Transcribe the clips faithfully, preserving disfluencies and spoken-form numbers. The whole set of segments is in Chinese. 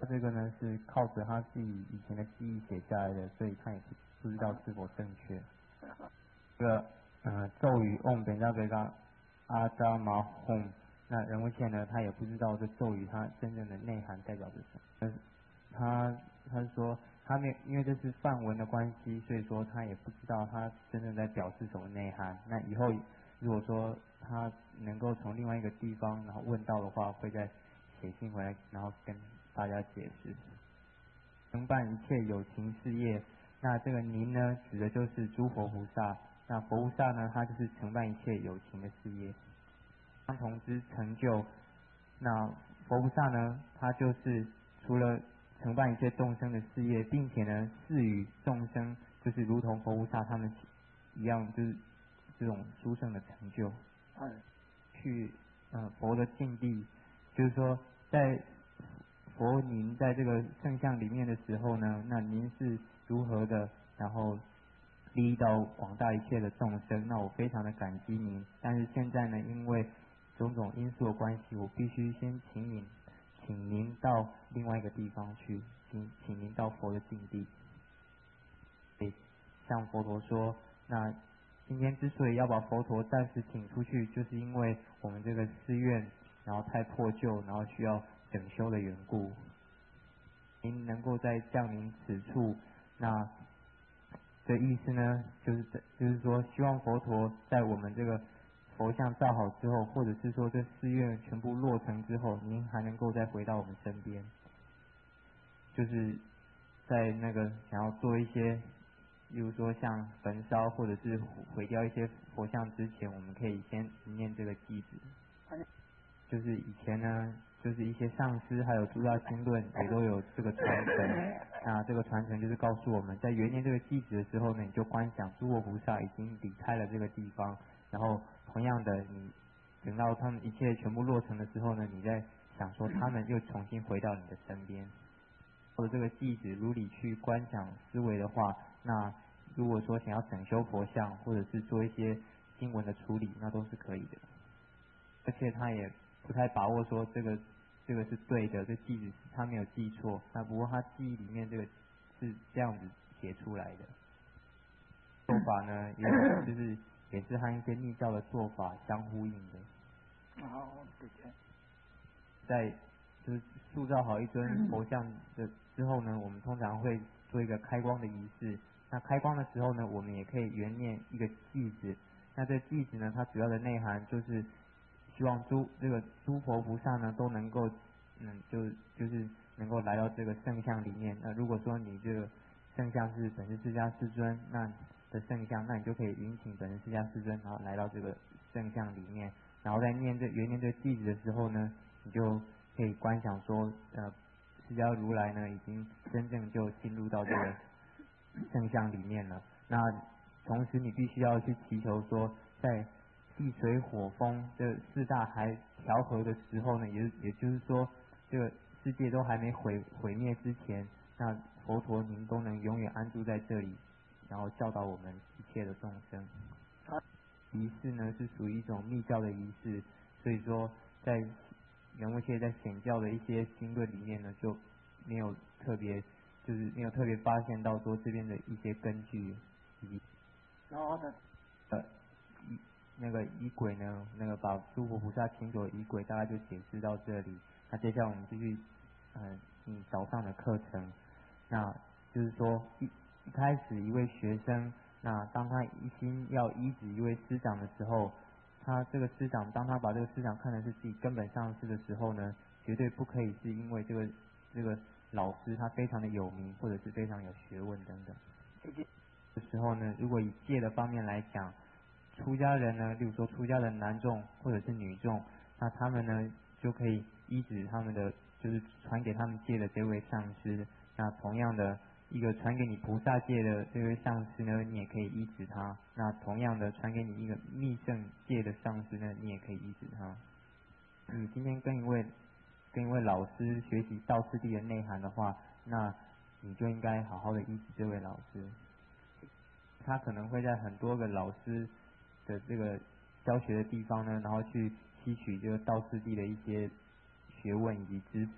这个呢是靠着他自己以前的记忆写下来的，所以他也不知道是否正确。这个呃咒语 Om 本加贝嘎阿扎玛吽，那仁波切呢他也不知道这咒语它真正的内涵代表着什么。他他说他没有，因为这是梵文的关系，所以说他也不知道他真正在表示什么内涵。那以后如果说他能够从另外一个地方然后问到的话，会再写信回来，然后跟大家解释。承办一切有情事业，那这个您呢指的就是诸佛菩萨，那佛菩萨呢他就是承办一切有情的事业，相同之成就。那佛菩萨呢他就是除了承办一切众生的事业，并且呢赐予众生就是如同佛菩萨他们一样，就是这种殊胜的成就。去呃佛的境地，就是说在佛您在这个圣像里面的时候呢，那您是如何的然后利益到广大一切的众生，那我非常的感激您。但是现在呢因为种种因素的关系，我必须先请您请您到另外一个地方去，请请您到佛的境地。对，向佛陀说，那今天之所以要把佛陀暂时请出去，就是因为我们这个寺院然后太破旧，然后需要整修的缘故。您能够再降临此处，那这意思呢就是就是说希望佛陀在我们这个佛像造好之后，或者是说这寺院全部落成之后，您还能够再回到我们身边，就是在那个想要做一些例如说像焚烧或者是毁掉一些佛像之前，我们可以先念这个偈子。就是以前呢就是一些上师还有诸大经论也都有这个传承，那这个传承就是告诉我们在元念这个偈子的时候呢，你就观想诸佛菩萨已经离开了这个地方，然后同样的你等到他们一切全部落成的时候呢，你再想说他们又重新回到你的身边。或者这个偈子如理去观想思维的话，那如果说想要整修佛像或者是做一些经文的处理，那都是可以的。而且他也不太把握说这个这个是对的，这偈子他没有记错，那不过他记忆里面这个是这样子写出来的。做法呢也就是也是和一些密教的做法相呼应的。 哦，对对。 在就是塑造好一尊佛像的之后呢，我们通常会做一个开光的仪式。那开光的时候呢，我们也可以原念一个偈子。那这偈子呢，它主要的内涵就是希望诸这个诸佛菩萨呢都能够嗯就就是能够来到这个圣像里面。那如果说你这个圣像是本师释迦世尊那的圣像，那你就可以允请本师释迦世尊然后来到这个圣像里面，然后在念这原念这偈子的时候呢，你就可以观想说呃释迦如来呢已经真正就进入到这个圣像里面了。那同时你必须要去祈求说，在地水火风这四大还调和的时候呢，也也就是说这个世界都还没毁毁灭之前，那佛陀您都能永远安住在这里，然后教导我们一切的众生。仪式呢是属于一种密教的仪式，所以说在仁波切在显教的一些经论里面呢，就没有特别就是没有特别发现到说这边的一些根据以及然后呢呃仪那个仪轨呢，那个把诸佛菩萨请走仪轨大概就解释到这里。那接下来我们继续嗯嗯早上的课程。那就是说一一开始一位学生，那当他一心要医治一位师长的时候，他这个师长当他把这个师长看成是自己根本上师的时候呢，绝对不可以是因为这个这个老师他非常的有名或者是非常有学问等等。这时候呢，如果以戒的方面来讲，出家人呢，例如说出家的男众或者是女众，那他们呢就可以依止他们的就是传给他们戒的这位上师。那同样的一个传给你菩萨戒的这位上师呢，你也可以依止他。那同样的传给你一个密圣戒的上师呢，你也可以依止他。你今天跟一位跟一位老师学习道次第的内涵的话，那你就应该好好的依止这位老师。他可能会在很多个老师的这个教学的地方呢，然后去吸取这个道次第的一些学问以及知识。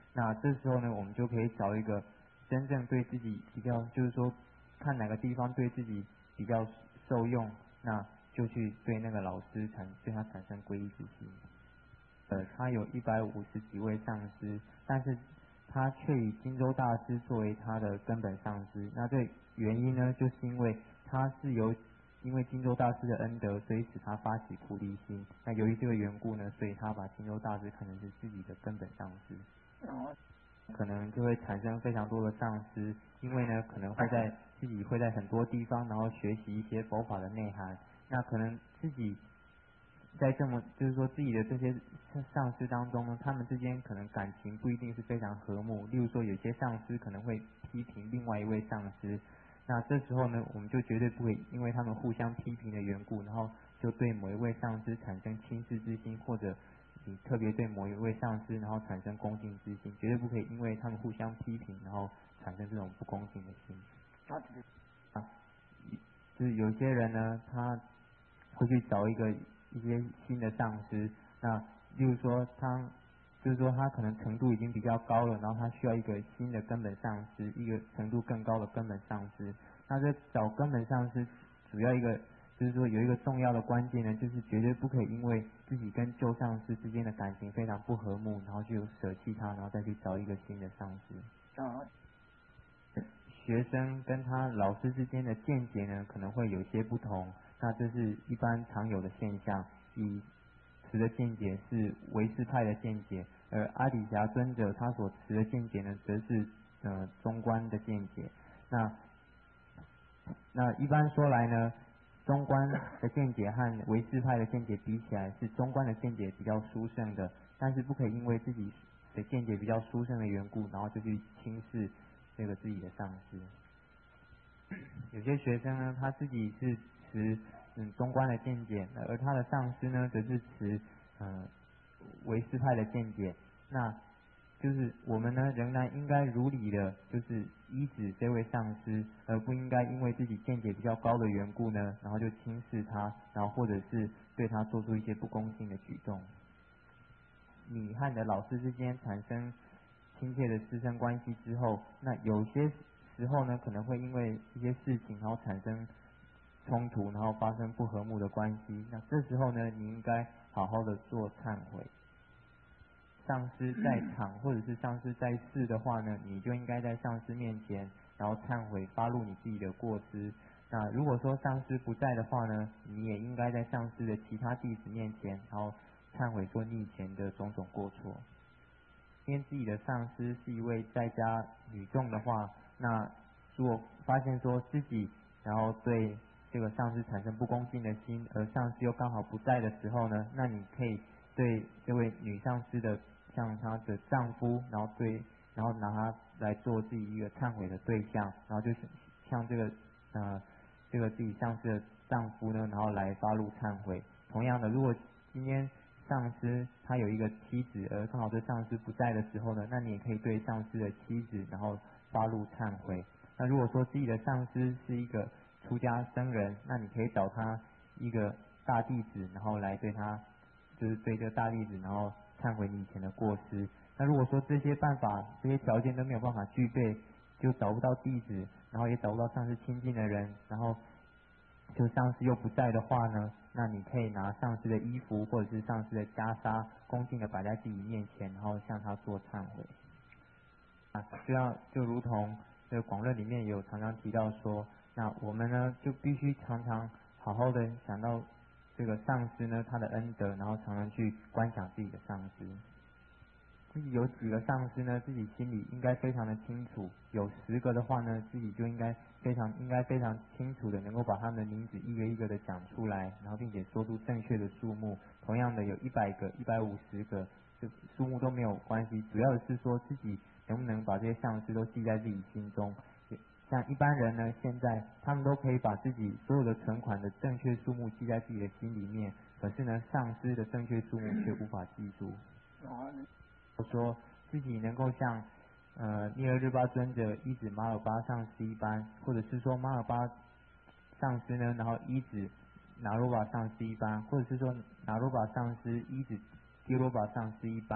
那这时候呢，我们就可以找一个真正对自己比较，就是说看哪个地方对自己比较受用，那就去对那个老师产对他产生皈依之心。呃，他有一百五十几位上师，但是他却以金州大师作为他的根本上师。那这原因呢，就是因为他是由因为金州大师的恩德，所以使他发起菩提心。那由于这个缘故呢，所以他把金州大师看成是自己的根本上师。可能就会产生非常多的上师，因为呢，可能会在自己会在很多地方，然后学习一些佛法的内涵。那可能自己在这么就是说自己的这些上师当中呢，他们之间可能感情不一定是非常和睦。例如说，有些上师可能会批评另外一位上师，那这时候呢，我们就绝对不会因为他们互相批评的缘故，然后就对某一位上师产生轻视之心，或者你特别对某一位上司，然后产生恭敬之心，绝对不可以因为他们互相批评，然后产生这种不恭敬的心。啊，就是有些人呢，他会去找一个一些新的上司，那例如说他，就是说他可能程度已经比较高了，然后他需要一个新的根本上司，一个程度更高的根本上司。那这找根本上司，主要一个就是说有一个重要的关键呢，就是绝对不可以因为自己跟旧上司之间的感情非常不和睦，然后就舍弃他，然后再去找一个新的上司。 啊， 学生跟他老师之间的见解呢，可能会有些不同，那这是一般常有的现象。以持的见解是唯识派的见解，而阿底峡尊者他所持的见解呢，则是呃中观的见解。那那一般说来呢，中观的见解和唯识派的见解比起来，是中观的见解比较殊胜的，但是不可以因为自己的见解比较殊胜的缘故，然后就去轻视这个自己的上师。有些学生呢，他自己是持嗯中观的见解，而他的上师呢，则是持嗯唯识派的见解。那就是我们呢，仍然应该如理的，就是依止这位上师，而不应该因为自己见解比较高的缘故呢，然后就轻视他，然后或者是对他做出一些不恭敬的举动。你和你的老师之间产生亲切的师生关系之后，那有些时候呢，可能会因为一些事情，然后产生冲突，然后发生不和睦的关系。那这时候呢，你应该好好的做忏悔。上师在场或者是上师在世的话呢，你就应该在上师面前，然后忏悔发露你自己的过失。那如果说上师不在的话呢，你也应该在上师的其他弟子面前，然后忏悔说你以前的种种过错。因为自己的上师是一位在家女众的话，那如果发现说自己然后对这个上师产生不恭敬的心，而上师又刚好不在的时候呢，那你可以对这位女上师的像她的丈夫，然后对，然后拿她来做自己一个忏悔的对象，然后就是像这个呃这个自己上师的丈夫呢，然后来发露忏悔。同样的，如果今天上师他有一个妻子，而刚好这上师不在的时候呢，那你也可以对上师的妻子然后发露忏悔。那如果说自己的上师是一个出家僧人，那你可以找他一个大弟子，然后来对他就是对这个大弟子然后忏悔你以前的过失。那如果说这些办法这些条件都没有办法具备，就找不到弟子，然后也找不到上师亲近的人，然后就上师又不在的话呢，那你可以拿上师的衣服或者是上师的袈裟，恭敬的摆在自己面前，然后向他做忏悔。啊，这样就如同这个广论里面有常常提到说，那我们呢就必须常常好好的想到这个上师呢他的恩德，然后常常去观想自己的上师。自己有几个上师呢，自己心里应该非常的清楚。有十个的话呢，自己就应该非常应该非常清楚的能够把他们的名字一个一个的讲出来，然后并且说出正确的数目。同样的，有一百个、一百五十个，这数目都没有关系，主要的是说自己能不能把这些上师都记在自己心中。像一般人呢，现在他们都可以把自己所有的存款的正确数目记在自己的心里面，可是呢，上师的正确数目却无法记住。说自己能够像呃尼尔日巴尊者依止马尔巴上师一般，或者是说马尔巴上师呢，然后依止拿罗巴上师一般，或者是说拿罗巴上师依止迪罗巴上师一般，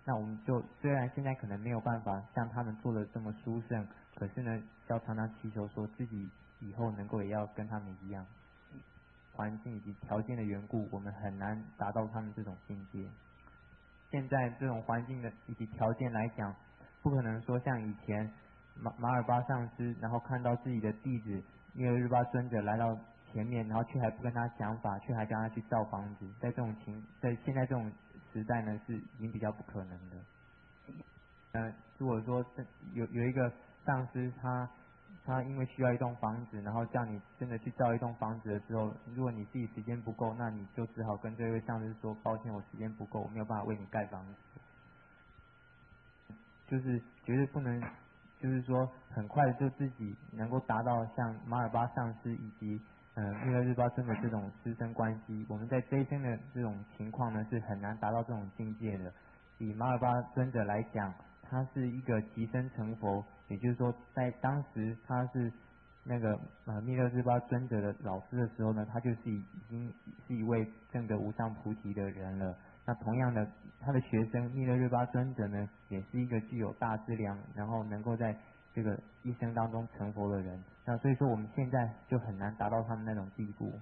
那我们就虽然现在可能没有办法像他们做的这么殊胜，可是呢，要常常祈求说自己以后能够也要跟他们一样。环境以及条件的缘故，我们很难达到他们这种境界。现在这种环境的以及条件来讲，不可能说像以前马马尔巴上师，然后看到自己的弟子弥勒日巴尊者来到前面，然后却还不跟他讲法，却还叫他去造房子。在这种情，在现在这种时代呢，是已经比较不可能的。呃，如果说有有一个上师他他因为需要一栋房子，然后叫你真的去造一栋房子的时候，如果你自己时间不够，那你就只好跟这位上师说，抱歉，我时间不够，我没有办法为你盖房子。就是绝对不能，就是说很快的就自己能够达到像马尔巴上师以及呃弥勒日巴尊的这种师生关系。我们在这一生的这种情况呢，是很难达到这种境界的。以马尔巴尊者来讲，他是一个即生成佛，也就是说，在当时他是那个呃弥勒日巴尊者的老师的时候呢，他就是已经是一位证得无上菩提的人了。那同样的，他的学生弥勒日巴尊者呢，也是一个具有大资粮，然后能够在这个一生当中成佛的人。那所以说，我们现在就很难达到他们那种地步。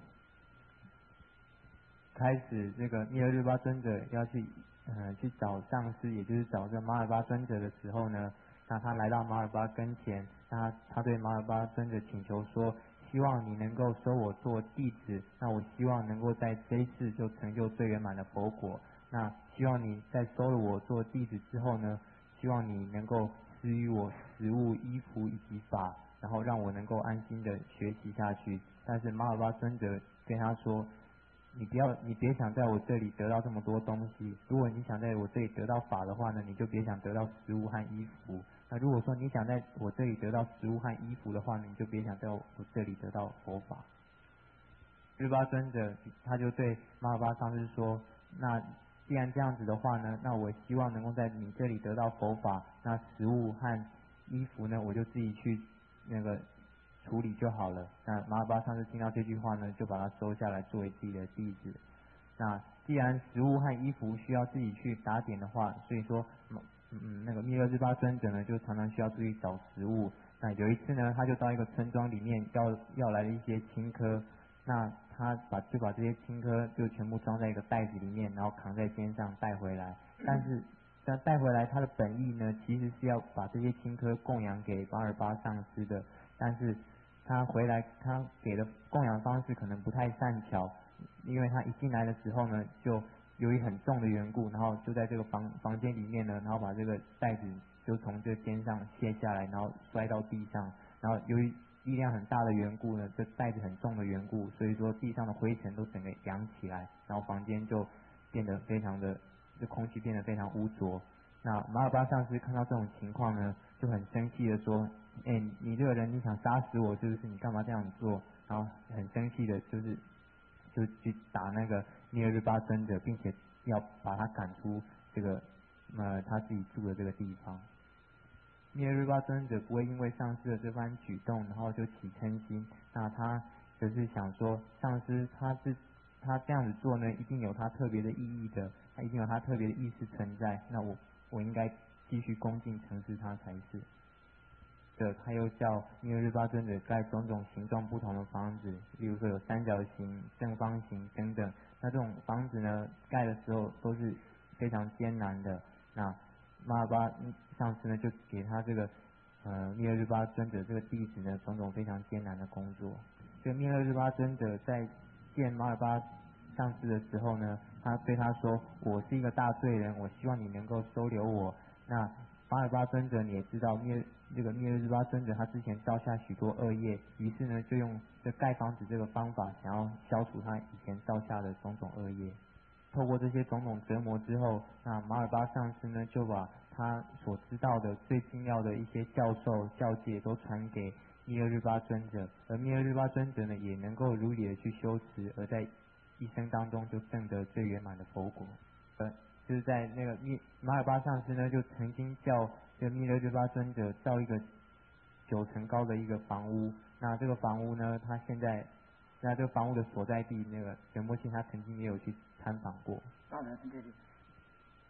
开始这个弥勒日巴尊者要去呃去找上师，也就是找这马尔巴尊者的时候呢，那他来到马尔巴跟前，他他对马尔巴尊者请求说，希望你能够收我做弟子，那我希望能够在这一次就成就最圆满的佛果。那希望你在收了我做弟子之后呢，希望你能够施予我食物、衣服以及法，然后让我能够安心的学习下去。但是马尔巴尊者跟他说，你不要，你别想在我这里得到这么多东西。如果你想在我这里得到法的话呢，你就别想得到食物和衣服。那如果说你想在我这里得到食物和衣服的话呢，你就别想在我这里得到佛法。日巴尊者他就对马尔巴上师说，那既然这样子的话呢，那我希望能够在你这里得到佛法，那食物和衣服呢，我就自己去那个处理就好了。那马尔巴上师听到这句话呢，就把他收下来作为自己的弟子。那既然食物和衣服需要自己去打点的话，所以说，嗯，那个弥勒日巴尊者呢，就常常需要出去找食物。那有一次呢，他就到一个村庄里面要要来了一些青稞，那他把就把这些青稞就全部装在一个袋子里面，然后扛在肩上带回来。但是但带回来他的本意呢，其实是要把这些青稞供养给马尔巴上师的，但是他回来他给的供养方式可能不太善巧，因为他一进来的时候呢，就由于很重的缘故，然后就在这个房房间里面呢，然后把这个袋子就从这肩上卸下来，然后摔到地上，然后由于力量很大的缘故呢，这袋子很重的缘故，所以说地上的灰尘都整个扬起来，然后房间就变得非常的，这空气变得非常污浊。那马尔巴上师看到这种情况呢，就很生气的说，哎、欸，你这个人你想杀死我是不是？你干嘛这样做？然后很生气的就是就去打那个弥勒日巴尊者，并且要把他赶出这个呃他自己住的这个地方。弥勒日巴尊者不会因为上师的这番举动，然后就起嗔心。那他则是想说，上师他是他这样子做呢，一定有他特别的意义的，他一定有他特别的意思存在。那我我应该继续恭敬承事他才是。的，他又叫弥勒日巴尊者盖种种形状不同的房子，例如说有三角形、正方形等等。那这种房子呢，盖的时候都是非常艰难的。那马尔巴上师呢，就给他这个呃弥勒日巴尊者这个弟子呢，种种非常艰难的工作。这个弥勒日巴尊者在见马尔巴上师的时候呢，他对他说：“我是一个大罪人，我希望你能够收留我。”那马尔巴尊者你也知道，灭这个弥勒日巴尊者他之前造下许多恶业，于是呢就用这盖房子这个方法，想要消除他以前造下的种种恶业。透过这些种种折磨之后，那马尔巴上师呢就把他所知道的最精要的一些教授教诫都传给弥勒日巴尊者，而弥勒日巴尊者呢也能够如理的去修持，而在一生当中就证得最圆满的佛果。呃，就是在那个密马尔巴上师呢就曾经叫这个弥勒日巴尊者造一个九层高的一个房屋，那这个房屋呢，他现在那这个房屋的所在地，那个仁波切他曾经也有去参访过。 当然是这里。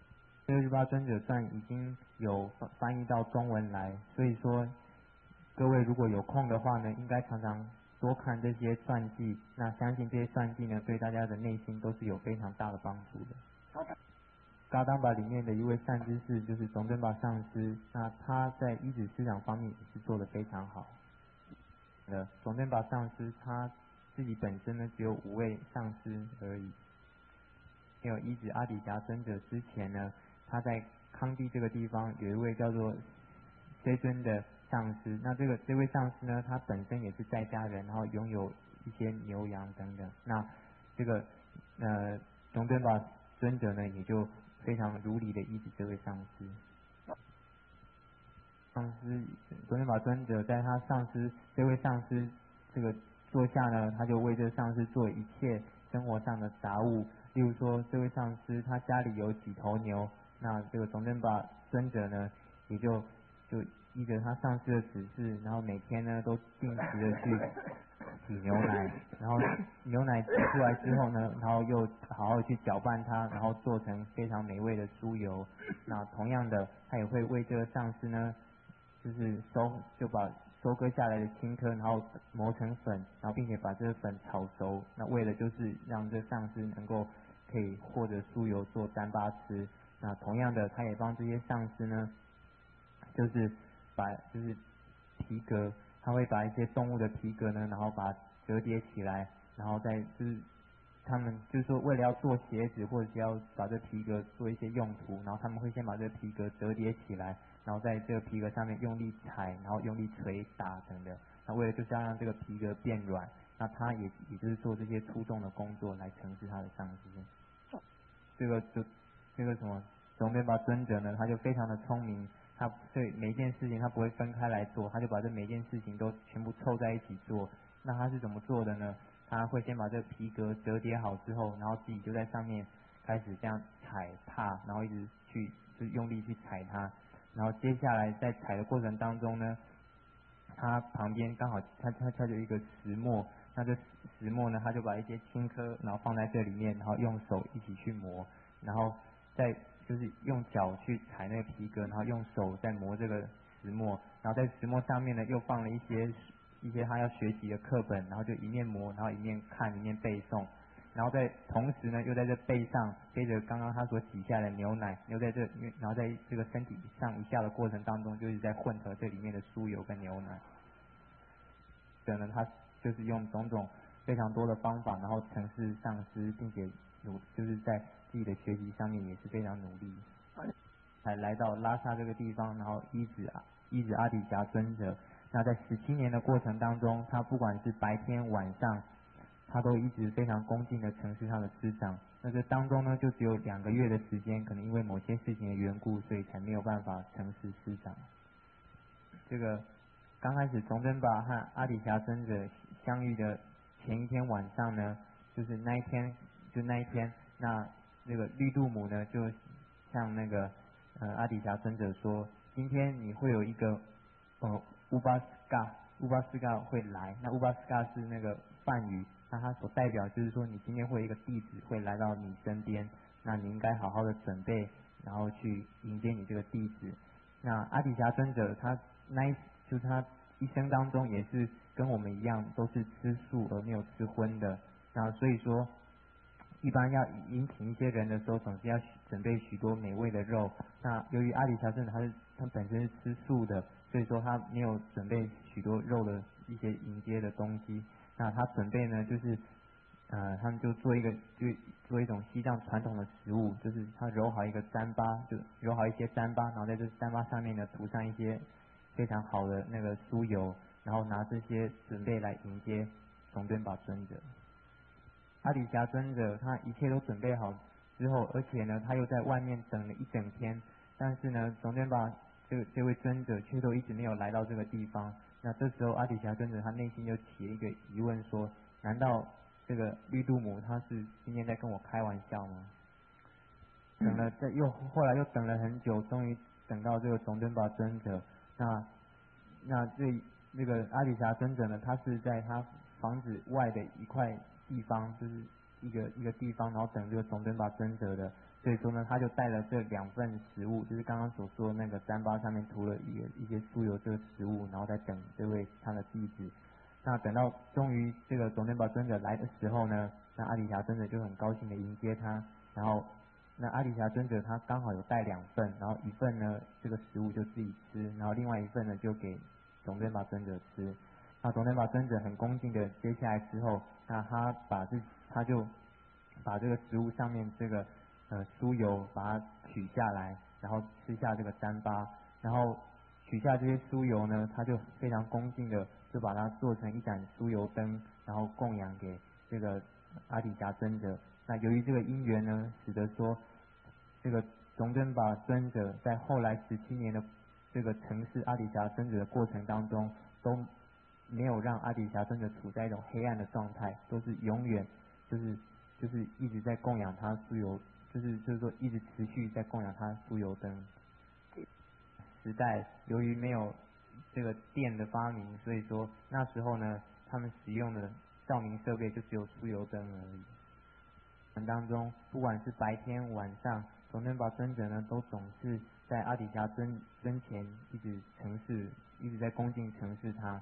这个日巴尊者传已经有翻译到中文来，所以说各位如果有空的话呢，应该常常多看这些传记，那相信这些传记呢，对大家的内心都是有非常大的帮助的。噶当巴里面的一位善知识就是总敦巴上师，那他在依止思想方面也是做得非常好。呃，总敦巴上师他自己本身呢只有五位上师而已。没有依止阿底峡尊者之前呢，他在康地这个地方有一位叫做谢尊的上师，那这个这位上师呢，他本身也是在家人，然后拥有一些牛羊等等。那这个呃总敦巴尊者呢，也就非常如理的依止这位上师。上师总敦巴尊者在他上师这位上师这个座下呢，他就为这个上师做一切生活上的杂物。例如说，这位上师他家里有几头牛，那这个总敦巴尊者呢，也就就依着他上师的指示，然后每天呢都定时的去挤牛奶，然后牛奶挤出来之后呢，然后又好好去搅拌它，然后做成非常美味的酥油。那同样的，他也会为这个上师呢，就是收就把收割下来的青稞，然后磨成粉，然后并且把这个粉炒熟，那为了就是让这上师能够可以获得酥油做糌粑吃。那同样的，他也帮这些上师呢，就是把就是皮革，他会把一些动物的皮革呢，然后把它折叠起来，然后再就是他们就是说为了要做鞋子，或者是要把这皮革做一些用途，然后他们会先把这皮革折叠起来，然后在这个皮革上面用力踩，然后用力捶打等等。那为了就是要让这个皮革变软，那他也也就是做这些粗重的工作来承事他的上司。这个就这个什么总敦巴尊者呢，他就非常的聪明，他对每一件事情他不会分开来做，他就把这每件事情都全部凑在一起做。那他是怎么做的呢？他会先把这个皮革折叠好之后，然后自己就在上面开始这样踩踏，然后一直去就用力去踩它，然后接下来在踩的过程当中呢，他旁边刚好他他他有一个石磨，那这石磨呢，他就把一些青稞然后放在这里面，然后用手一起去磨，然后再就是用脚去踩那个皮革，然后用手再磨这个石磨，然后在石磨上面呢又放了一些一些他要学习的课本，然后就一面磨，然后一面看一面背诵，然后在同时呢又在这背上背着刚刚他所挤下来的牛奶，又在这然后在这个身体上一下的过程当中，就是在混合这里面的酥油跟牛奶。可能他就是用种种非常多的方法，然后承事上师，并且努就是在自己的学习上面也是非常努力，才来到拉萨这个地方，然后依止依止阿底峡尊者。那在十七年的过程当中，他不管是白天晚上，他都一直非常恭敬的承事他的师长。那这当中呢，就只有两个月的时间，可能因为某些事情的缘故，所以才没有办法承事师长。这个刚开始总敦巴和阿底峡尊者相遇的前一天晚上呢，就是那一天，就那一天，那那个绿度母呢，就向那个呃阿底峡尊者说，今天你会有一个呃乌巴斯嘎，乌巴斯嘎会来。那乌巴斯嘎是那个梵语，那它所代表就是说，你今天会有一个弟子会来到你身边，那你应该好好的准备，然后去迎接你这个弟子。那阿底峡尊者他那一就是他一生当中也是跟我们一样，都是吃素而没有吃荤的。那所以说，一般要迎请一些人的时候，总是要准备许多美味的肉。那由于阿底峡尊者他是他本身是吃素的，所以说他没有准备许多肉的一些迎接的东西。那他准备呢，就是呃，他们就做一个就做一种西藏传统的食物，就是他揉好一个糌粑，就揉好一些糌粑，然后在这糌粑上面呢涂上一些非常好的那个酥油，然后拿这些准备来迎接总敦巴尊者。阿底峡尊者他一切都准备好之后，而且呢他又在外面等了一整天，但是呢总敦巴这个这位尊者却都一直没有来到这个地方。那这时候阿底峡尊者他内心就起了一个疑问说，难道这个绿度母他是今天在跟我开玩笑吗？等了这又后来又等了很久，终于等到这个总敦巴尊者。那那这那个阿底峡尊者呢，他是在他房子外的一块地方，就是一个一个地方，然后等这个总敦巴尊者的。 所以说呢，他就带了这两份食物，就是刚刚所说的那个糌粑上面涂了一一些酥油这个食物，然后再等这位他的弟子。那等到终于这个总敦宝尊者来的时候呢，那阿底峡尊者就很高兴的迎接他，然后那阿底峡尊者他刚好有带两份，然后一份呢这个食物就自己吃，然后另外一份呢就给总敦宝尊者吃。那总敦宝尊者很恭敬的接下来之后，那他把这他就把这个食物上面这个呃酥油把它取下来，然后吃下这个糌粑，然后取下这些酥油呢，他就非常恭敬的就把它做成一盏酥油灯，然后供养给这个阿底峡尊者。那由于这个因缘呢，使得说这个总敦宝尊者在后来十七年的这个承事阿底峡尊者的过程当中，都没有让阿底峡尊者处在一种黑暗的状态，都是永远就是就是一直在供养他酥油，就是就是说一直持续在供养他酥油灯。时代由于没有这个电的发明，所以说那时候呢，他们使用的照明设备就只有酥油灯而已。当中不管是白天晚上，总敦宝尊者呢都总是在阿底峡尊尊前一直承事，一直在恭敬承事他。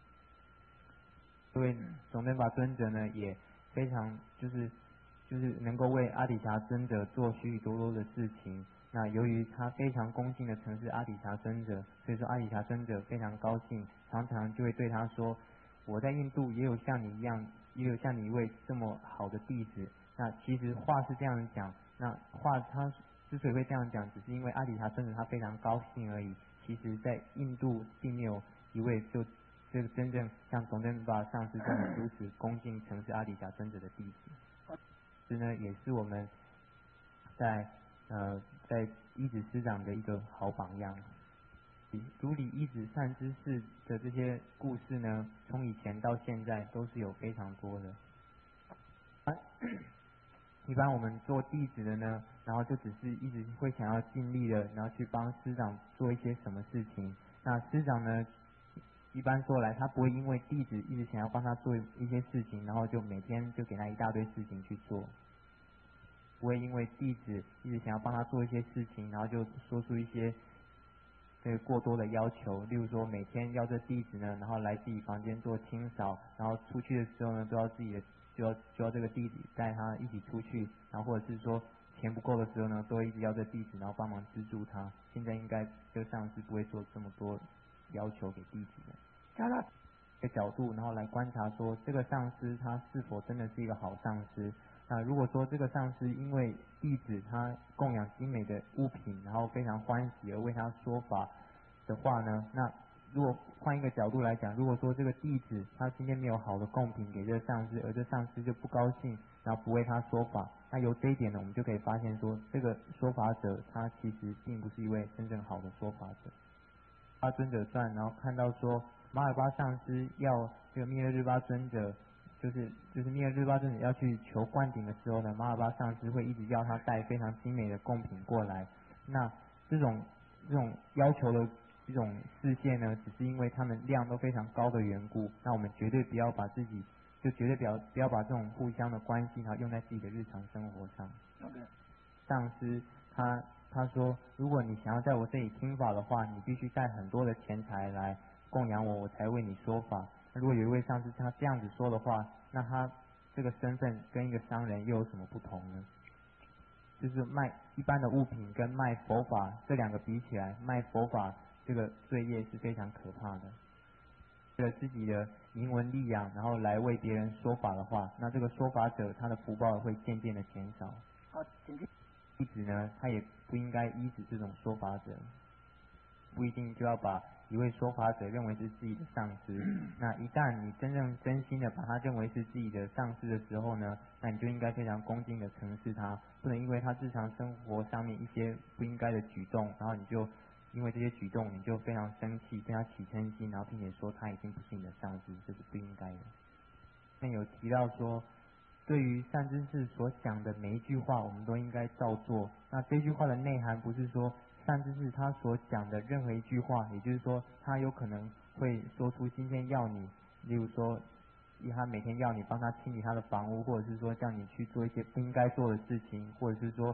所以总敦宝尊者呢也非常就是就是能够为阿底峡尊者做许许多多的事情。那由于他非常恭敬的承事阿底峡尊者，所以说阿底峡尊者非常高兴，常常就会对他说：“我在印度也有像你一样，也有像你一位这么好的弟子。”那其实话是这样讲，那话他之所以会这样讲，只是因为阿底峡尊者他非常高兴而已。其实，在印度并没有一位就这个真正像总敦宝上师这么如此恭敬承事阿底峡尊者的弟子。这呢，也是我们在呃在一子师长的一个好榜样。如理一子善知识的这些故事呢，从以前到现在都是有非常多的。啊一般我们做弟子的呢，然后就只是一直会想要尽力的，然后去帮师长做一些什么事情。那师长呢，一般说来，他不会因为弟子一直想要帮他做一些事情，然后就每天就给他一大堆事情去做。不会因为弟子一直想要帮他做一些事情，然后就说出一些这个过多的要求，例如说每天要这弟子呢，然后来自己房间做清扫，然后出去的时候呢，都要自己的就要就要这个弟子带他一起出去，然后或者是说钱不够的时候呢，都会一直要这弟子，然后帮忙资助他。现在应该这个上师不会做这么多要求给弟子的。当然，一个角度，然后来观察说这个上师他是否真的是一个好上师。那如果说这个上师因为弟子他供养精美的物品，然后非常欢喜而为他说法的话呢，那如果换一个角度来讲，如果说这个弟子他今天没有好的贡品给这个上师，而这上师就不高兴，然后不为他说法，那由这一点呢，我们就可以发现说，这个说法者他其实并不是一位真正好的说法者。阿尊者传，然后看到说马尔巴上师要这个密勒日巴尊者。就是就是密勒日巴尊者要去求灌顶的时候呢，马尔巴上师会一直要他带非常精美的贡品过来。那这种这种要求的这种视线呢，只是因为他们量都非常高的缘故。那我们绝对不要把自己，就绝对不要不要把这种互相的关系，然后用在自己的日常生活上。 Okay. 上师他他说，如果你想要在我这里听法的话，你必须带很多的钱财来供养我，我才为你说法。如果有一位上师他这样子说的话，那他这个身份跟一个商人又有什么不同呢？就是卖一般的物品跟卖佛法这两个比起来，卖佛法这个罪业是非常可怕的。为了自己的名闻利养，然后来为别人说法的话，那这个说法者他的福报会渐渐的减少。 好，请进。 弟子呢，他也不应该依止这种说法者，不一定就要把一位说法者认为是自己的上师。那一旦你真正真心的把他认为是自己的上师的时候呢，那你就应该非常恭敬的承事他，不能因为他日常生活上面一些不应该的举动，然后你就因为这些举动你就非常生气，对他起嗔心，然后并且说他已经不是你的上师，这是不应该的。那有提到说，对于善知识所讲的每一句话，我们都应该照做。那这句话的内涵不是说善知识他所讲的任何一句话，也就是说他有可能会说出今天要你，例如说他每天要你帮他清理他的房屋，或者是说叫你去做一些不应该做的事情，或者是说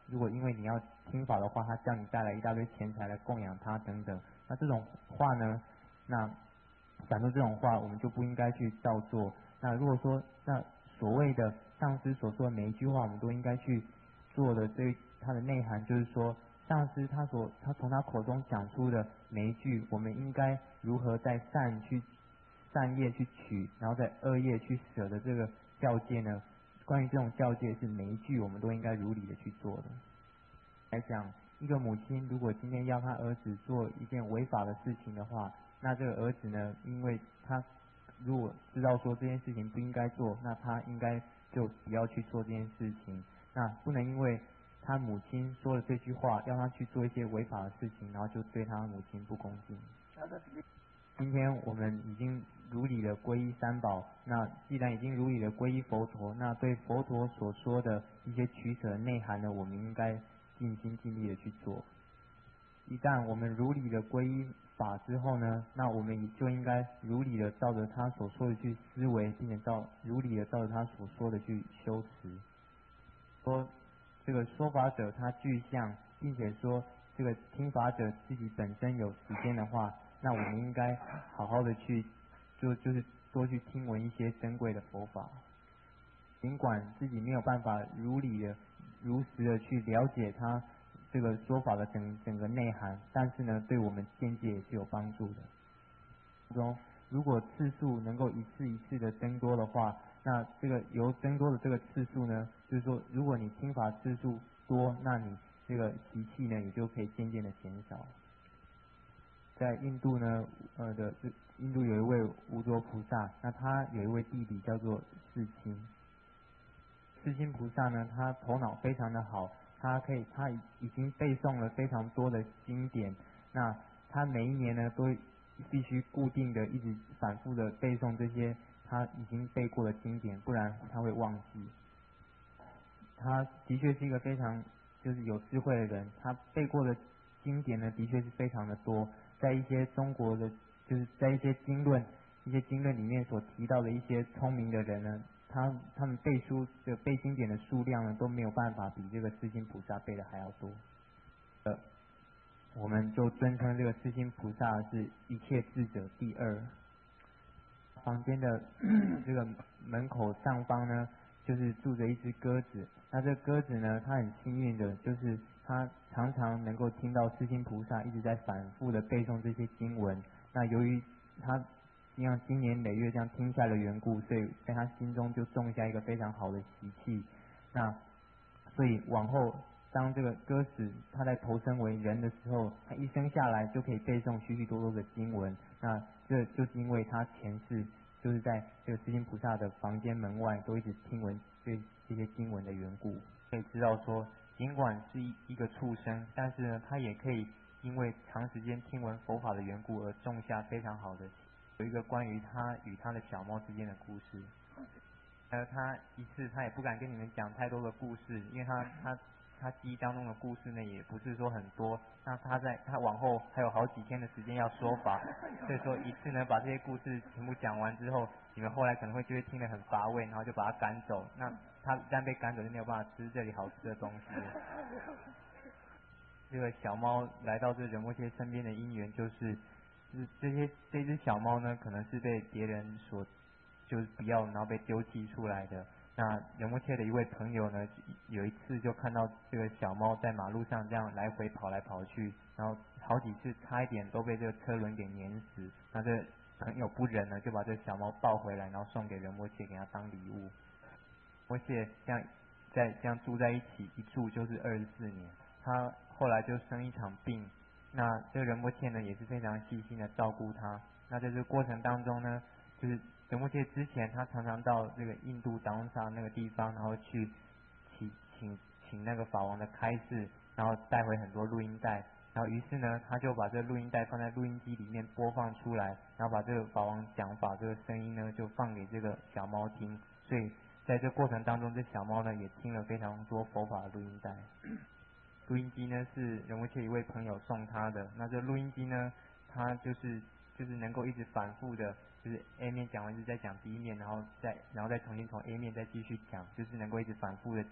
如果因为你要听法的话，他叫你带来一大堆钱财来供养他等等，那这种话呢，那讲出这种话，我们就不应该去照做。那如果说那所谓的上师所说的每一句话，我们都应该去做的，这它的内涵就是说，上师他所他从他口中讲出的每一句，我们应该如何在善去善业去取，然后在恶业去舍的这个教戒呢？关于这种教戒，是每一句我们都应该如理的去做的。来讲，一个母亲如果今天要他儿子做一件违法的事情的话，那这个儿子呢，因为他如果知道说这件事情不应该做，那他应该就不要去做这件事情。那不能因为他母亲说了这句话，要他去做一些违法的事情，然后就对他母亲不恭敬。今天我们已经如理的皈依三宝，那既然已经如理的皈依佛陀，那对佛陀所说的一些取舍的内涵呢，我们应该尽心尽力的去做。一旦我们如理的皈依法之后呢，那我们就应该如理的照着他所说的去思维，并且照如理的照着他所说的去修持。说这个说法者他具象，并且说这个听法者自己本身有时间的话，那我们应该好好的去就就是多去听闻一些珍贵的佛法。尽管自己没有办法如理的如实的去了解他这个说法的整整个内涵，但是呢，对我们见解也是有帮助的。中如果次数能够一次一次的增多的话，那这个由增多的这个次数呢，就是说，如果你听法次数多，那你这个习气呢也就可以渐渐的减少。在印度呢，呃的印度有一位无着菩萨，那他有一位弟弟叫做世亲。世亲菩萨呢，他头脑非常的好，他可以他已经背诵了非常多的经典，那他每一年呢都必须固定的一直反复的背诵这些他已经背过的经典，不然他会忘记。他的确是一个非常就是有智慧的人，他背过的经典呢的确是非常的多，在一些中国的就是在一些经论一些经论里面所提到的一些聪明的人呢，他他们背书的背经典的数量呢都没有办法比这个世亲菩萨背的还要多。呃，我们就尊称这个世亲菩萨是一切智者第二。房间的这个门口上方呢，就是住着一只鸽子。那这鸽子呢，它很幸运的，就是它常常能够听到世亲菩萨一直在反复的背诵这些经文。那由于它这样经年累月这样听下来的缘故，所以在他心中就种下一个非常好的习气。那所以往后当这个鸽子它在投生为人的时候，它一生下来就可以背诵许许多多的经文。那这就是因为他前世就是在这个世亲菩萨的房间门外都一直听闻这这些经文的缘故，可以知道说，尽管是一一个畜生，但是呢，他也可以因为长时间听闻佛法的缘故而种下非常好的。有一个关于他与他的小猫之间的故事。呃，他一次他也不敢跟你们讲太多的故事，因为他他他记忆当中的故事呢也不是说很多，那他在他往后还有好几天的时间要说法，所以说一次呢把这些故事全部讲完之后，你们后来可能会就会听得很乏味，然后就把他赶走，那他一旦被赶走就没有办法吃这里好吃的东西了。这个小猫来到这仁波切身边的因缘就是，就是这些这只小猫呢可能是被别人所就是不要，然后被丢弃出来的。那仁波切的一位朋友呢，有一次就看到这个小猫在马路上这样来回跑来跑去，然后好几次差一点都被这个车轮给碾死。那这朋友不忍呢，就把这小猫抱回来，然后送给仁波切给他当礼物。仁波切这样在这样住在一起，一住就是二十四年。他后来就生一场病，那这个仁波切呢也是非常细心的照顾他。那在这个过程当中呢，就是仁波切之前他常常到这个印度达翁萨那个地方，然后去请请请那个法王的开示，然后带回很多录音带，然后于是呢他就把这个录音带放在录音机里面播放出来，然后把这个法王讲法这个声音呢就放给这个小猫听，所以在这过程当中，这小猫呢也听了非常多佛法的录音带。录音机呢是仁波切一位朋友送他的，那这录音机呢，它就是就是能够一直反复的，就是 A 面讲完就再讲 B 面，然后再然后再重新从 A 面再继续讲，就是能够一直反复的讲，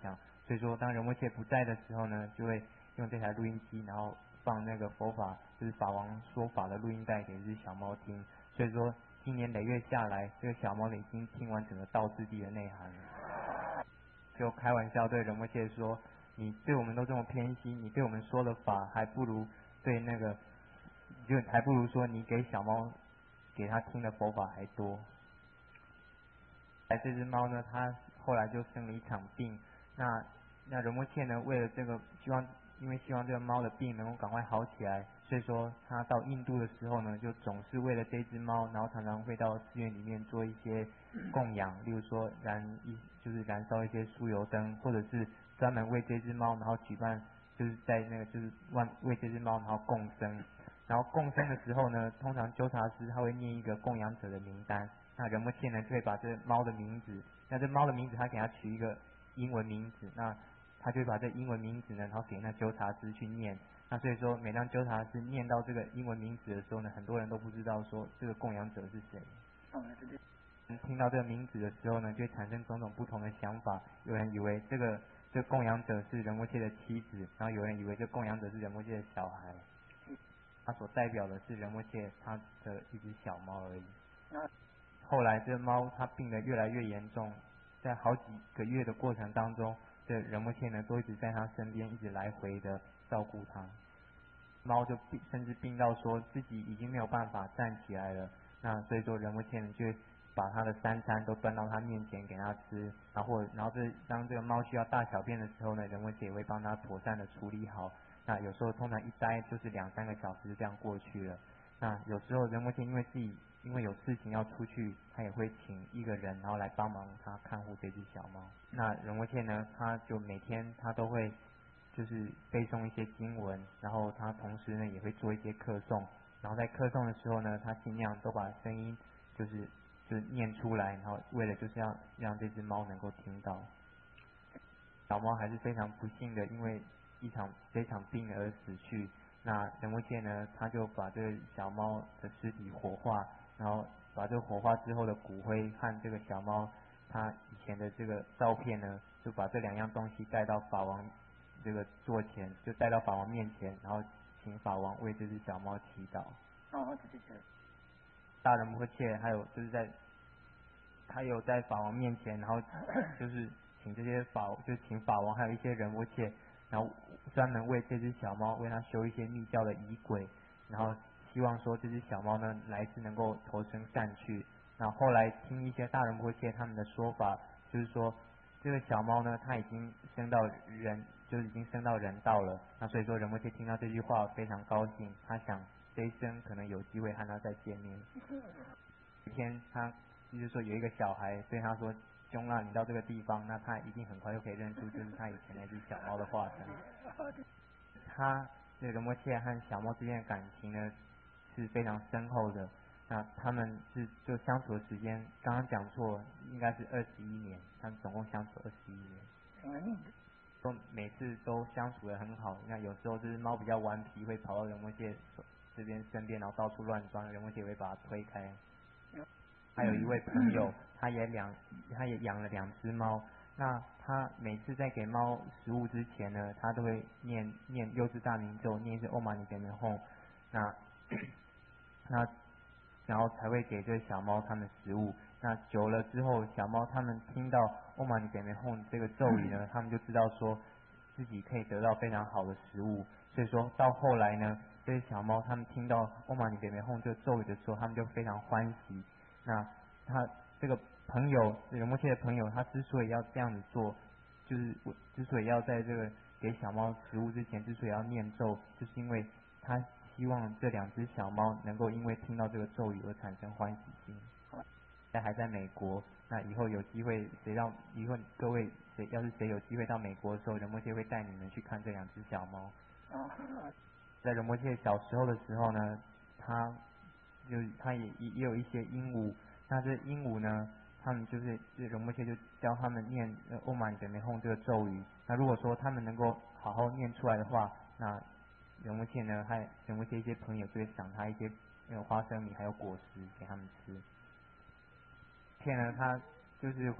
所以说当仁波切不在的时候呢，就会用这台录音机，然后放那个佛法就是法王说法的录音带给这只小猫听。所以说今年累月下来，这个小猫已经听完整个道次第的内涵了，就开玩笑对仁波切说，你对我们都这么偏心，你对我们说的法还不如对那个，就还不如说你给小猫给他听的佛法还多。哎，这只猫呢，它后来就生了一场病。那那仁波切呢，为了这个希望，因为希望这个猫的病能够赶快好起来，所以说他到印度的时候呢，就总是为了这只猫，然后常常会到寺院里面做一些供养，例如说燃一就是燃烧一些酥油灯，或者是专门为这只猫，然后举办就是在那个就是万为这只猫然后供生。然后供生的时候呢，通常纠察师他会念一个供养者的名单，那仁波切呢就会把这猫的名字，那这猫的名字他给它取一个英文名字，那他就会把这英文名字呢，然后给那纠察师去念。那所以说，每当纠察师念到这个英文名字的时候呢，很多人都不知道说这个供养者是谁。听到这个名字的时候呢，就会产生种种不同的想法。有人以为这个这个供养者是仁波切的妻子，然后有人以为这供养者是仁波切的小孩。他所代表的是仁波切他的一只小猫而已。后来这猫它病得越来越严重，在好几个月的过程当中，这仁波切呢都一直在他身边，一直来回的照顾他。猫就病，甚至病到说自己已经没有办法站起来了。那所以说仁波切呢就把他的三餐都端到他面前给他吃，然后然后这当这个猫需要大小便的时候呢，仁波切也会帮他妥善的处理好。那有时候通常一待就是两三个小时就这样过去了。那有时候仁波切因为自己因为有事情要出去，他也会请一个人然后来帮忙他看护这只小猫。那仁波切呢，他就每天他都会就是背诵一些经文，然后他同时呢也会做一些课诵，然后在课诵的时候呢，他尽量都把声音就是就是念出来，然后为了就是要让这只猫能够听到。小猫还是非常不幸的，因为一场这场病而死去。那仁波切呢，他就把这个小猫的尸体火化，然后把这个火化之后的骨灰和这个小猫它以前的这个照片呢，就把这两样东西带到法王这个座前，就带到法王面前，然后请法王为这只小猫祈祷。 哦，对对对。 大仁波切还有就是在，他有在法王面前，然后就是请这些法，就是请法王还有一些仁波切，然后专门为这只小猫为它修一些密教的仪轨，然后希望说这只小猫呢来世能够投生善趣。那后来听一些大仁波切他们的说法，就是说这个小猫呢它已经升到人，就是已经升到人道了。那所以说仁波切听到这句话非常高兴，他想这一生可能有机会和它再见面。有一天他就是说有一个小孩对他说，兄啊，你到这个地方，那他一定很快就可以认出就是他以前那只小猫的化身。他这个仁波切和小猫之间的感情呢是非常深厚的。那他们是就相处的时间，刚刚讲错，应该是二十一年，他们总共相处二十一年。都每次都相处得很好。那有时候这只猫比较顽皮，会跑到仁波切这边身边，然后到处乱钻，仁波切会把它推开。还有一位朋友，他也两，他也养了两只猫。那他每次在给猫食物之前呢，他都会念念六字大明咒，念一些唵嘛呢叭咪吽，那那然后才会给这小猫它们食物。那久了之后，小猫它们听到唵嘛呢叭咪吽这个咒语呢，它们就知道说自己可以得到非常好的食物。所以说到后来呢，这些小猫它们听到唵嘛呢叭咪吽这个咒语的时候，它们就非常欢喜。那他这个朋友，仁波切的朋友，他之所以要这样子做，就是之所以要在这个给小猫食物之前，之所以要念咒，就是因为他希望这两只小猫能够因为听到这个咒语而产生欢喜心。现在还在美国，那以后有机会，谁让以后各位谁要是谁有机会到美国的时候，仁波切会带你们去看这两只小猫。在仁波切小时候的时候呢，他就他也也有一些鹦鹉，那这鹦鹉呢，他们就是仁波切就教他们念唵嘛呢叭咪吽这个咒语。那如果说他们能够好好念出来的话，那仁波切呢，还仁波切一些朋友就会赏他一些那个花生米还有果实给他们吃。切呢，他就是会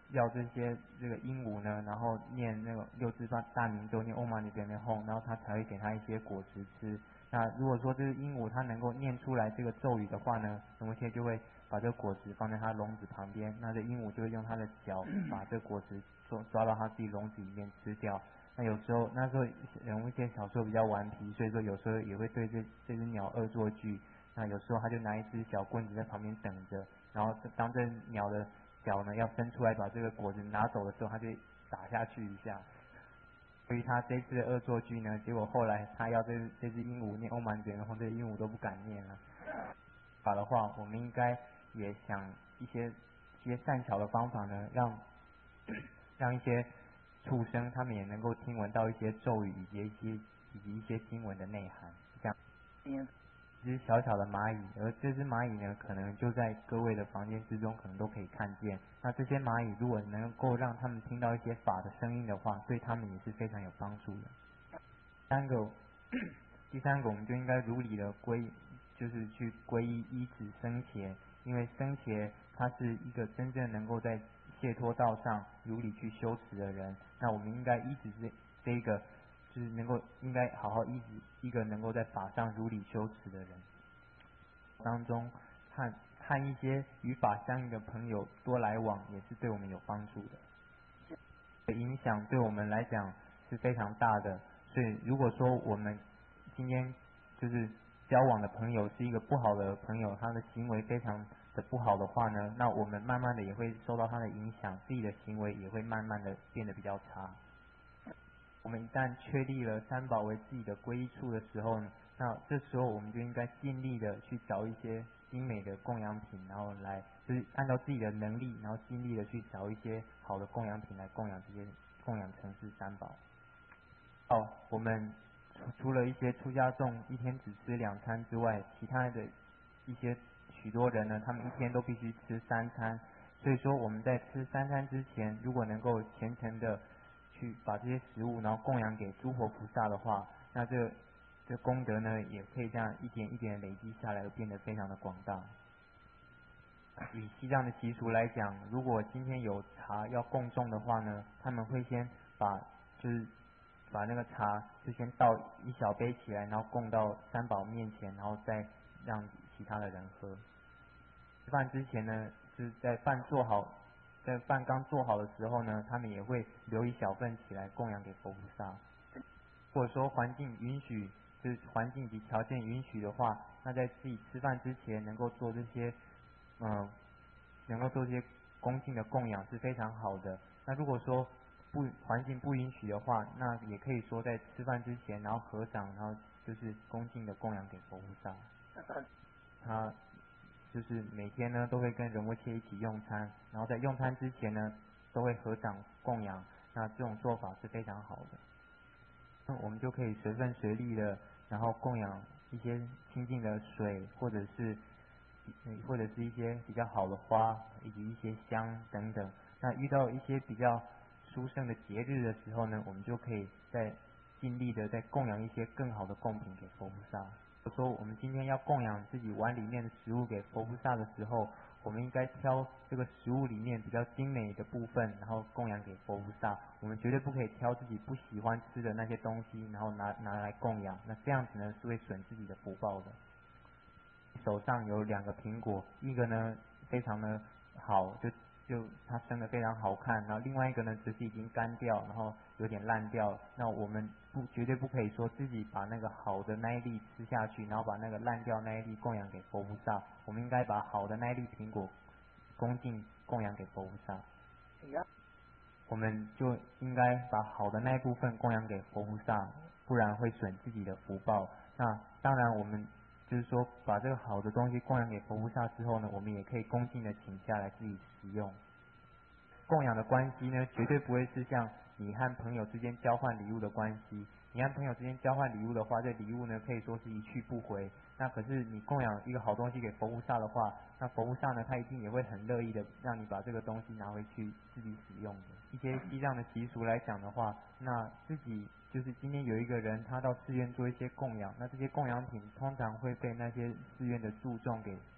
要这些这个鹦鹉呢，然后念那个六字大大明咒，念 Om Mani Padme Hum，然后他才会给他一些果实吃。那如果说这个鹦鹉它能够念出来这个咒语的话呢，仁波切就会把这个果实放在它笼子旁边，那这鹦鹉就会用它的脚把这个果实抓抓到它自己笼子里面吃掉。那有时候那时候仁波切小时候比较顽皮，所以说有时候也会对这这只鸟恶作剧。那有时候他就拿一只小棍子在旁边等着，然后当这鸟的脚呢要伸出来把这个果子拿走的时候，他就打下去一下。所以他这次的恶作剧呢，结果后来他要这这只鹦鹉念Om Mani Padme Hum，这鹦鹉都不敢念了。法的话，我们应该也想一些一些善巧的方法呢，让让一些畜生他们也能够听闻到一些咒语以及一些以及一些经文的内涵，这样。一只小小的蚂蚁，而这只蚂蚁呢，可能就在各位的房间之中，可能都可以看见。那这些蚂蚁如果能够让他们听到一些法的声音的话，对他们也是非常有帮助的。三个，第三个，我们就应该如理的归，就是去皈依依止僧伽，因为僧伽他是一个真正能够在解脱道上如理去修持的人。那我们应该依止这这一个。就是能够应该好好依止一个能够在法上如理修持的人当中，和和一些与法相应的朋友多来往，也是对我们有帮助的。影响对我们来讲是非常大的。所以如果说我们今天就是交往的朋友是一个不好的朋友，他的行为非常的不好的话呢，那我们慢慢的也会受到他的影响，自己的行为也会慢慢的变得比较差。我们一旦确立了三宝为自己的皈依处的时候，那这时候我们就应该尽力的去找一些精美的供养品，然后来就是按照自己的能力，然后尽力的去找一些好的供养品来供养这些供养城市三宝。哦，我们除了一些出家众一天只吃两餐之外，其他的一些许多人呢，他们一天都必须吃三餐。所以说我们在吃三餐之前，如果能够虔诚的去把这些食物然后供养给诸佛菩萨的话，那这这功德呢也可以这样一点一点累积下来，而变得非常的广大。以西藏的习俗来讲，如果今天有茶要供众的话呢，他们会先把就是把那个茶就先倒一小杯起来，然后供到三宝面前，然后再让其他的人喝。吃饭之前呢，是在饭做好。在饭刚做好的时候呢，他们也会留一小份起来供养给佛菩萨。或者说环境允许，就是环境及条件允许的话，那在自己吃饭之前能够做这些，嗯、呃，能够做这些恭敬的供养是非常好的。那如果说不环境不允许的话，那也可以说在吃饭之前，然后合掌，然后就是恭敬的供养给佛菩萨。他。就是每天呢都会跟仁波切一起用餐，然后在用餐之前呢都会合掌供养，那这种做法是非常好的。那我们就可以随分随力的，然后供养一些清净的水，或者是或者是一些比较好的花，以及一些香等等。那遇到一些比较殊胜的节日的时候呢，我们就可以再尽力的再供养一些更好的贡品给佛菩萨。说我们今天要供养自己碗里面的食物给佛菩萨的时候，我们应该挑这个食物里面比较精美的部分，然后供养给佛菩萨。我们绝对不可以挑自己不喜欢吃的那些东西，然后拿拿来供养。那这样子呢是会损自己的福报的。手上有两个苹果，一个呢非常的好，就就它生得非常好看，然后另外一个呢只是已经干掉，然后有点烂掉。那我们不绝对不可以说自己把那个好的那一粒吃下去，然后把那个烂掉那一粒供养给佛菩萨。我们应该把好的那一粒苹果恭敬供养给佛菩萨。我们就应该把好的那一部分供养给佛菩萨，不然会损自己的福报。那当然我们就是说把这个好的东西供养给佛菩萨之后呢，我们也可以恭敬的请下来自己食用。供养的关系呢，绝对不会是像你和朋友之间交换礼物的关系。你和朋友之间交换礼物的话，这礼物呢可以说是一去不回。那可是你供养一个好东西给佛菩萨的话，那佛菩萨呢他一定也会很乐意的让你把这个东西拿回去自己使用的。一些西藏的习俗来讲的话，那自己就是今天有一个人他到寺院做一些供养，那这些供养品通常会被那些寺院的住众给就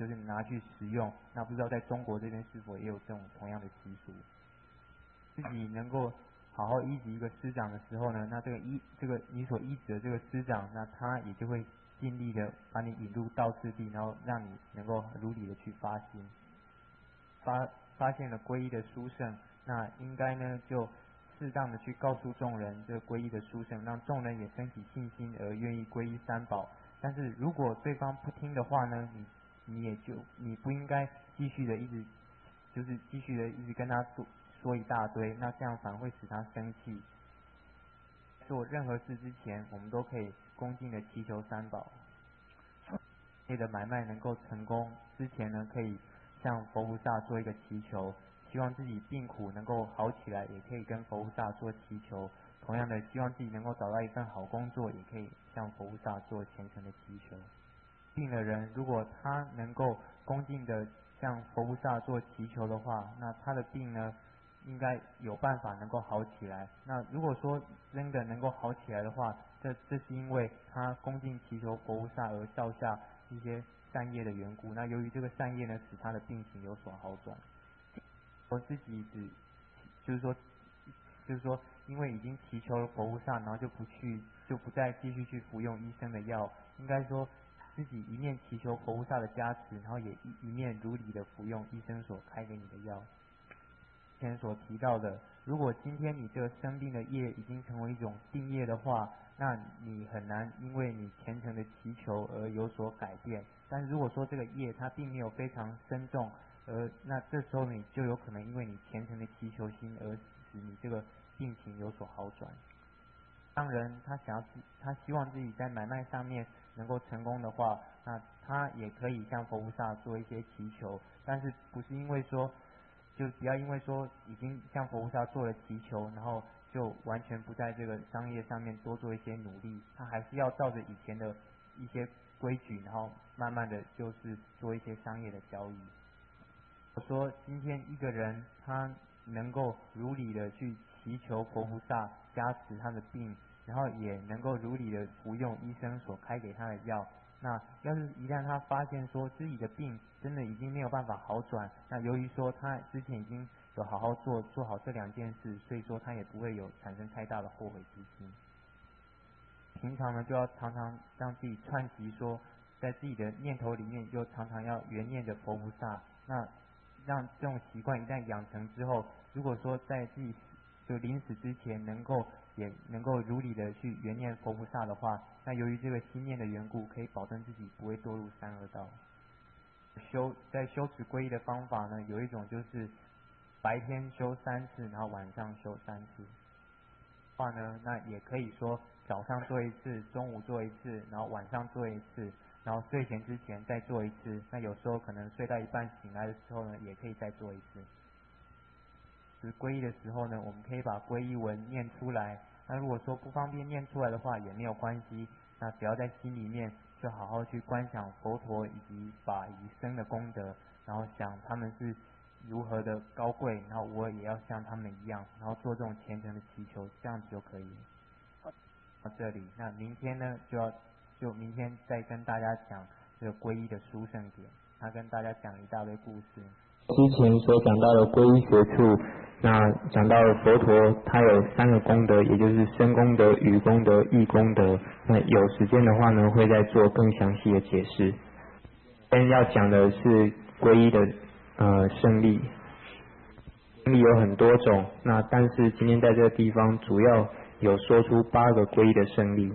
就是拿去食用。那不知道在中国这边是否也有这种同样的习俗？自己能够好好医治一个师长的时候呢，那这个医这个你所医治的这个师长，那他也就会尽力的把你引入道次第，然后让你能够如理的去发心，发发现了皈依的殊胜，那应该呢就适当的去告诉众人这个皈依的殊胜，让众人也升起信心而愿意皈依三宝。但是如果对方不听的话呢，你你也就你不应该继续的一直就是继续的一直跟他说说一大堆，那这样反而会使他生气。做任何事之前，我们都可以恭敬的祈求三宝，你的买卖能够成功之前呢，可以向佛菩萨做一个祈求，希望自己病苦能够好起来，也可以跟佛菩萨做祈求。同样的，希望自己能够找到一份好工作，也可以向佛菩萨做虔诚的祈求。病的人，如果他能够恭敬的向佛菩萨做祈求的话，那他的病呢，应该有办法能够好起来。那如果说真的能够好起来的话，这这是因为他恭敬祈求佛菩萨而造下一些善业的缘故。那由于这个善业呢，使他的病情有所好转。我自己只就是说，就是说，因为已经祈求了佛菩萨，然后就不去，就不再继续去服用医生的药。应该说，自己一面祈求佛菩萨的加持，然后也一一面如理的服用医生所开给你的药。前所提到的，如果今天你这个生病的业已经成为一种定业的话，那你很难因为你虔诚的祈求而有所改变。但如果说这个业它并没有非常深重，而那这时候你就有可能因为你虔诚的祈求心而使你这个病情有所好转。当人他想要他希望自己在买卖上面能够成功的话，那他也可以向佛菩萨做一些祈求，但是不是因为说就不要因为说已经向佛菩萨做了祈求，然后就完全不在这个商业上面多做一些努力，他还是要照着以前的一些规矩，然后慢慢的就是做一些商业的交易。我说今天一个人他能够如理的去祈求佛菩萨加持他的病，然后也能够如理的服用医生所开给他的药，那要是一旦他发现说自己的病真的已经没有办法好转，那由于说他之前已经有好好做做好这两件事，所以说他也不会有产生太大的后悔之心。平常呢就要常常让自己串习说，在自己的念头里面就常常要缘念着佛菩萨，那让这种习惯一旦养成之后，如果说在自己就临死之前能够也能够如理的去缘念佛菩萨的话，那由于这个心念的缘故，可以保证自己不会堕入三恶道。修在修持皈依的方法呢，有一种就是白天修三次，然后晚上修三次。话呢，那也可以说早上做一次，中午做一次，然后晚上做一次，然后睡前之前再做一次。那有时候可能睡到一半醒来的时候呢，也可以再做一次。就是皈依的时候呢，我们可以把皈依文念出来。那如果说不方便念出来的话，也没有关系。那只要在心里面就好好去观想佛陀以及法以生的功德，然后想他们是如何的高贵，然后我也要像他们一样，然后做这种虔诚的祈求，这样子就可以。到这里，那明天呢就要就明天再跟大家讲这个皈依的殊胜点，他跟大家讲一大堆故事。 之前所讲到的皈依学处，那讲到了佛陀他有三个功德，也就是身功德、语功德、意功德。那有时间的话呢，会再做更详细的解释。今天要讲的是皈依的呃胜利，胜利有很多种，那但是今天在这个地方主要有说出八个皈依的胜利。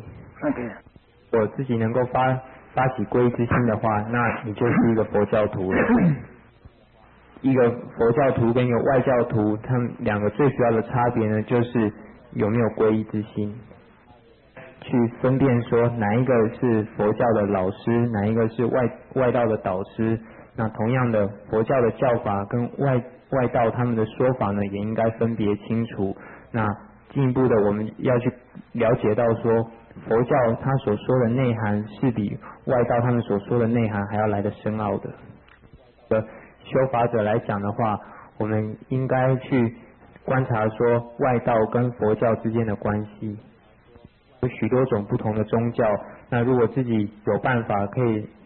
Okay. 我自己能够发发起皈依之心的话，那你就是一个佛教徒了。一个佛教徒跟一个外教徒，他们两个最主要的差别呢，就是有没有皈依之心。去分辨说哪一个是佛教的老师，哪一个是外外道的导师。那同样的，佛教的教法跟外外道他们的说法呢，也应该分别清楚。那进一步的，我们要去了解到说，佛教他所说的内涵是比外道他们所说的内涵还要来得深奥的。的修法者来讲的话，我们应该去观察说外道跟佛教之间的关系。有许多种不同的宗教，那如果自己有办法可以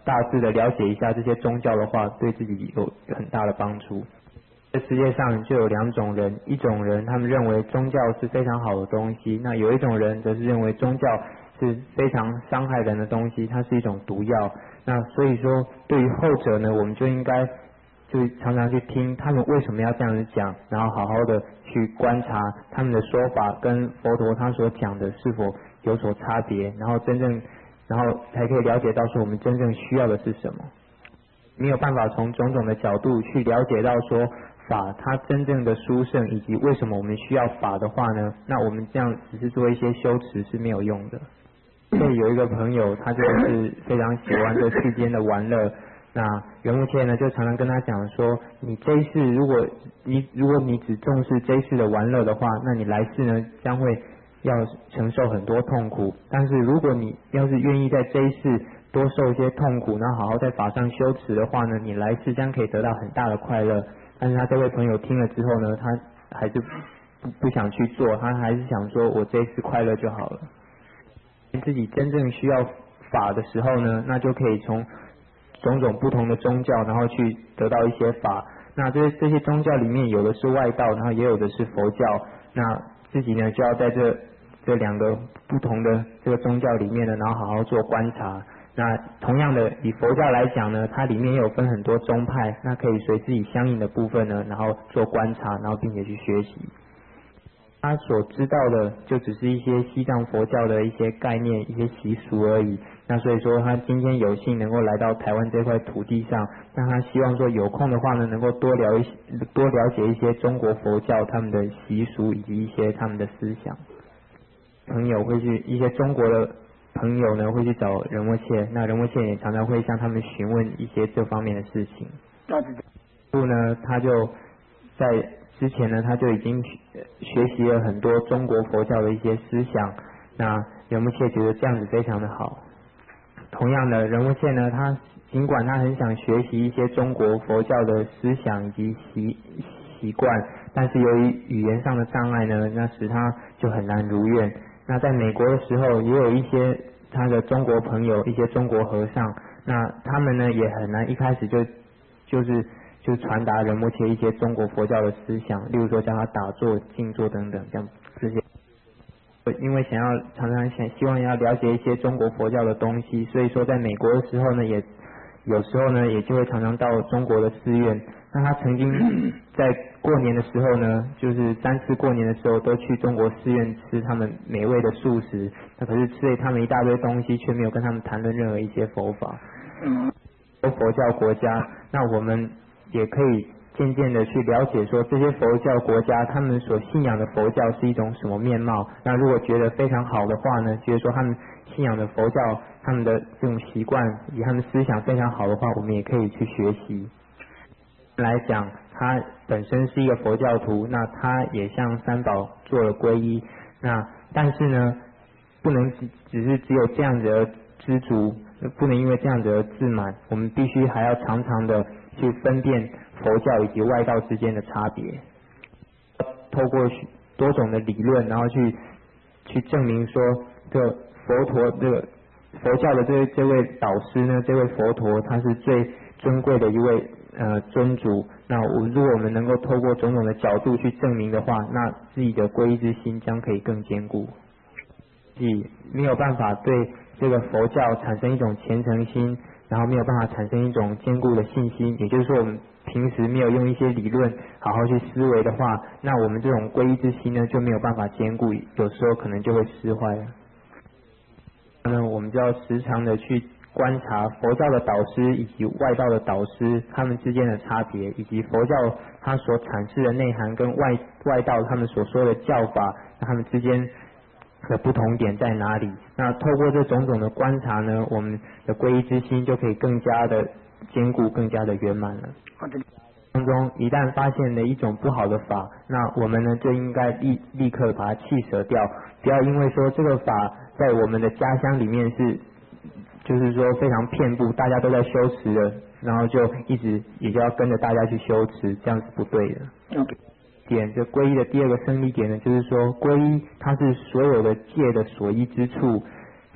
大致的了解一下这些宗教的话，对自己有很大的帮助。这世界上就有两种人，一种人他们认为宗教是非常好的东西，那有一种人则是认为宗教是非常伤害人的东西，它是一种毒药。那所以说对于后者呢，我们就应该就常常去听他们为什么要这样子讲，然后好好的去观察他们的说法跟佛陀他所讲的是否有所差别，然后真正然后才可以了解到说我们真正需要的是什么。没有办法从种种的角度去了解到说法它真正的殊胜，以及为什么我们需要法的话呢，那我们这样只是做一些修持是没有用的。所以有一个朋友他就是非常喜欢这世间的玩乐，那圆木切呢就常常跟他讲说，你这一世如果你如果你只重视这一世的玩乐的话，那你来世呢将会要承受很多痛苦。但是如果你要是愿意在这一世多受一些痛苦，然后好好在法上修持的话呢，你来世将可以得到很大的快乐。但是他这位朋友听了之后呢，他还是不不想去做，他还是想说我这一次快乐就好了。自己真正需要法的时候呢，那就可以从种种不同的宗教，然后去得到一些法。那这这些宗教里面有的是外道，然后也有的是佛教。那自己呢就要在这这两个不同的这个宗教里面呢，然后好好做观察。那同样的，以佛教来讲呢，它里面也有分很多宗派，那可以随自己相应的部分呢，然后做观察，然后并且去学习。他所知道的就只是一些西藏佛教的一些概念、一些习俗而已。那所以说他今天有幸能够来到台湾这块土地上，那他希望说有空的话呢，能够多了一多了解一些中国佛教他们的习俗以及一些他们的思想。朋友会去一些中国的朋友呢会去找仁波切，那仁波切也常常会向他们询问一些这方面的事情。后呢，他就在之前呢，他就已经学习了很多中国佛教的一些思想。那仁波切觉得这样子非常的好。同样的，仁波切呢，他尽管他很想学习一些中国佛教的思想以及习习惯，但是由于语言上的障碍呢，那使他就很难如愿。那在美国的时候，也有一些他的中国朋友，一些中国和尚，那他们呢也很难一开始就就是就传达仁波切一些中国佛教的思想，例如说教他打坐、静坐等等，这样这些。因为想要常常想希望要了解一些中国佛教的东西，所以说在美国的时候呢，也有时候呢也就会常常到中国的寺院。那他曾经在过年的时候呢，就是三次过年的时候都去中国寺院吃他们美味的素食，那可是吃了他们一大堆东西，却没有跟他们谈论任何一些佛法。佛教国家，那我们也可以渐渐的去了解说这些佛教国家他们所信仰的佛教是一种什么面貌。那如果觉得非常好的话呢，觉得说他们信仰的佛教他们的这种习惯以及他们思想非常好的话，我们也可以去学习。来讲他本身是一个佛教徒，那他也向三宝做了皈依，那但是呢不能只只是只有这样子而知足，不能因为这样子而自满，我们必须还要常常的去分辨佛教以及外道之间的差别，透过多种的理论，然后去去证明说这个佛陀这个佛教的这这位导师呢，这位佛陀他是最尊贵的一位呃尊主。那我如果我们能够透过种种的角度去证明的话，那自己的皈依之心将可以更坚固。自己没有办法对这个佛教产生一种虔诚心，然后没有办法产生一种坚固的信心，也就是说我们平时没有用一些理论好好去思维的话，那我们这种皈依之心呢就没有办法坚固，有时候可能就会失坏了。那我们就要时常的去观察佛教的导师以及外道的导师他们之间的差别，以及佛教它所阐释的内涵跟外外道他们所说的教法他们之间的不同点在哪里。那透过这种种的观察呢，我们的皈依之心就可以更加的坚固，更加的圆满了。当中一旦发现了一种不好的法，那我们呢就应该立立刻把它弃舍掉，不要因为说这个法在我们的家乡里面是就是说非常遍布，大家都在修持的，然后就一直也就要跟着大家去修持，这样是不对的。Okay. 点这皈依的第二个胜利点呢，就是说皈依它是所有的戒的所依之处。那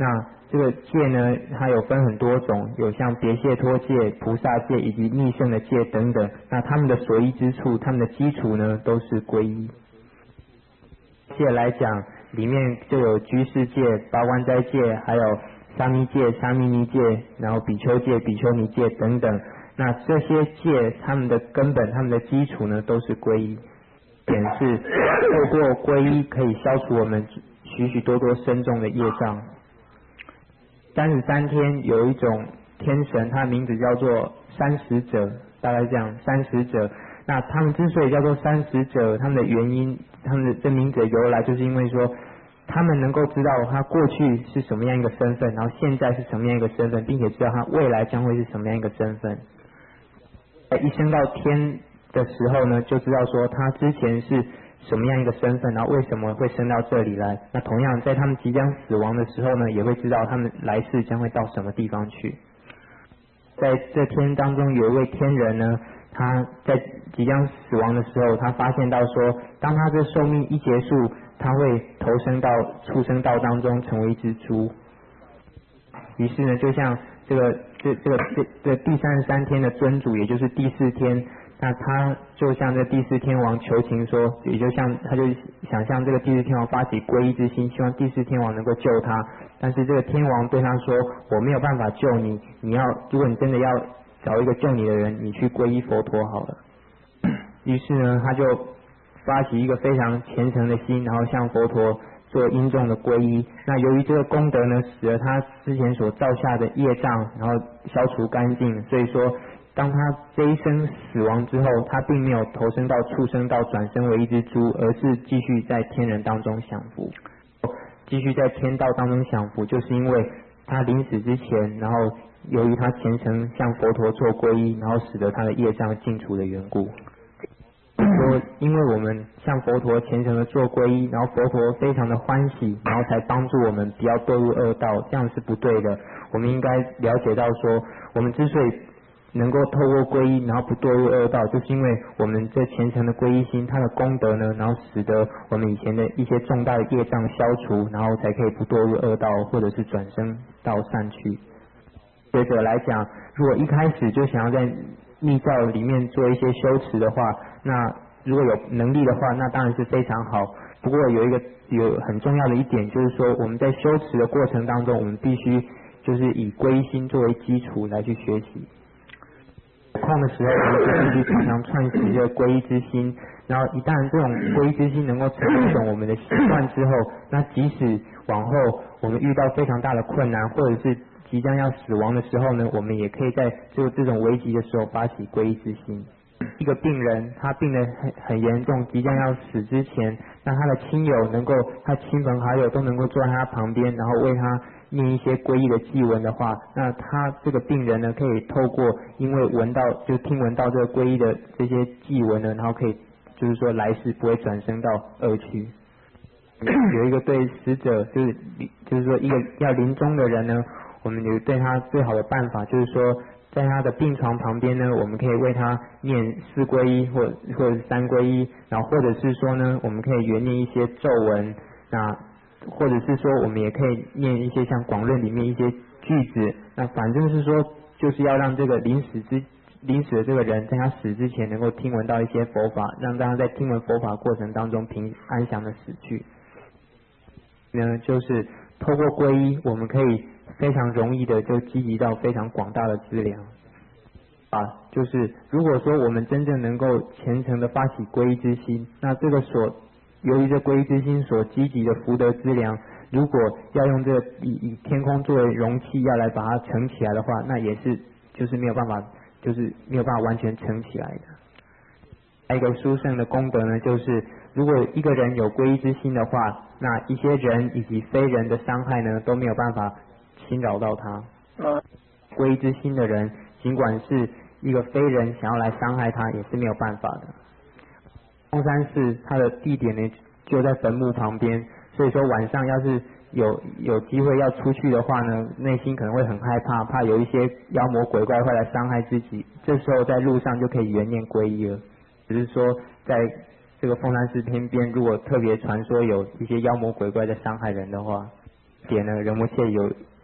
这个戒呢，它有分很多种，有像别解脱戒、菩萨戒以及密圣的戒等等。那他们的所依之处，他们的基础呢，都是皈依。戒来讲，里面就有居士戒、八关斋戒，还有沙弥戒、沙弥尼戒，然后比丘戒、比丘尼戒等等。那这些戒，他们的根本、他们的基础呢，都是皈依。点是透过皈依可以消除我们许许多多深重的业障。三十三天有一种天神，他的名字叫做三使者，大概这样，三使者。那他们之所以叫做三使者，他们的原因，他们的这名字的由来，就是因为说他们能够知道他过去是什么样一个身份，然后现在是什么样一个身份，并且知道他未来将会是什么样一个身份。在一升到天的时候呢，就知道说他之前是什么样一个身份，然后为什么会升到这里来。那同样在他们即将死亡的时候呢，也会知道他们来世将会到什么地方去。在这天当中，有一位天人呢，他在即将死亡的时候，他发现到说，当他的寿命一结束，他会投生到畜生道当中，成为一只猪。于是呢，就像这个这这个这这第三十三天的尊主，也就是第四天，那他就向这第四天王求情说，也就像他就想向这个第四天王发起皈依之心，希望第四天王能够救他。但是这个天王对他说，我没有办法救你，你要如果你真的要找一个救你的人，你去皈依佛陀好了。于是呢，他就发起一个非常虔诚的心，然后向佛陀做殷重的皈依。那由于这个功德呢，使得他之前所造下的业障，然后消除干净，所以说当他这一生死亡之后，他并没有投身到畜生道转生为一只猪，而是继续在天人当中享福，继续在天道当中享福，就是因为他临死之前，然后由于他虔诚向佛陀做皈依，然后使得他的业障尽除的缘故。说因为我们向佛陀虔诚的做皈依，然后佛陀非常的欢喜，然后才帮助我们不要堕入恶道，这样是不对的。我们应该了解到说，我们之所以能够透过皈依，然后不堕入恶道，就是因为我们这虔诚的皈依心，它的功德呢，然后使得我们以前的一些重大的业障消除，然后才可以不堕入恶道，或者是转生到善趣。学者来讲，如果一开始就想要在密教里面做一些修持的话，那如果有能力的话，那当然是非常好。不过有一个有很重要的一点，就是说我们在修持的过程当中，我们必须就是以皈依心作为基础来去学习。有空的时候，我们就必须常常串习这个皈依之心。然后一旦这种皈依之心能够成为一种我们的习惯之后，那即使往后我们遇到非常大的困难，或者是即将要死亡的时候呢，我们也可以在就这种危急的时候发起皈依之心。一个病人他病得很很严重，即将要死之前，那他的亲友能够，他亲朋好友都能够坐在他旁边，然后为他念一些皈依的祭文的话，那他这个病人呢，可以透过因为闻到就听闻到这个皈依的这些祭文呢，然后可以就是说来世不会转生到恶趣。有一个对死者就是就是说一个要临终的人呢，我们有对他最好的办法，就是说在他的病床旁边呢，我们可以为他念四皈依或或者是三皈依，然后或者是说呢，我们可以原念一些咒文，那或者是说我们也可以念一些像广论里面一些句子，那反正是说就是要让这个临死之临死的这个人在他死之前能够听闻到一些佛法，让他在听闻佛法过程当中平安详的死去。呢，就是透过皈依，我们可以非常容易的就积集到非常广大的资粮啊，就是如果说我们真正能够虔诚的发起皈依之心，那这个所由于这皈依之心所积集的福德资粮，如果要用这个以以天空作为容器要来把它盛起来的话，那也是就是没有办法就是没有办法完全盛起来的。还有一个殊胜的功德呢，就是如果一个人有皈依之心的话，那一些人以及非人的伤害呢都没有办法侵扰到他。皈依之心的人，尽管是一个非人想要来伤害他，也是没有办法的。凤山寺它的地点呢就在坟墓旁边，所以说晚上要是有有机会要出去的话呢，内心可能会很害怕，怕有一些妖魔鬼怪会来伤害自己，这时候在路上就可以原念皈依了。只是说在这个凤山寺偏边，如果特别传说有一些妖魔鬼怪在伤害人的话，点呢仁波切有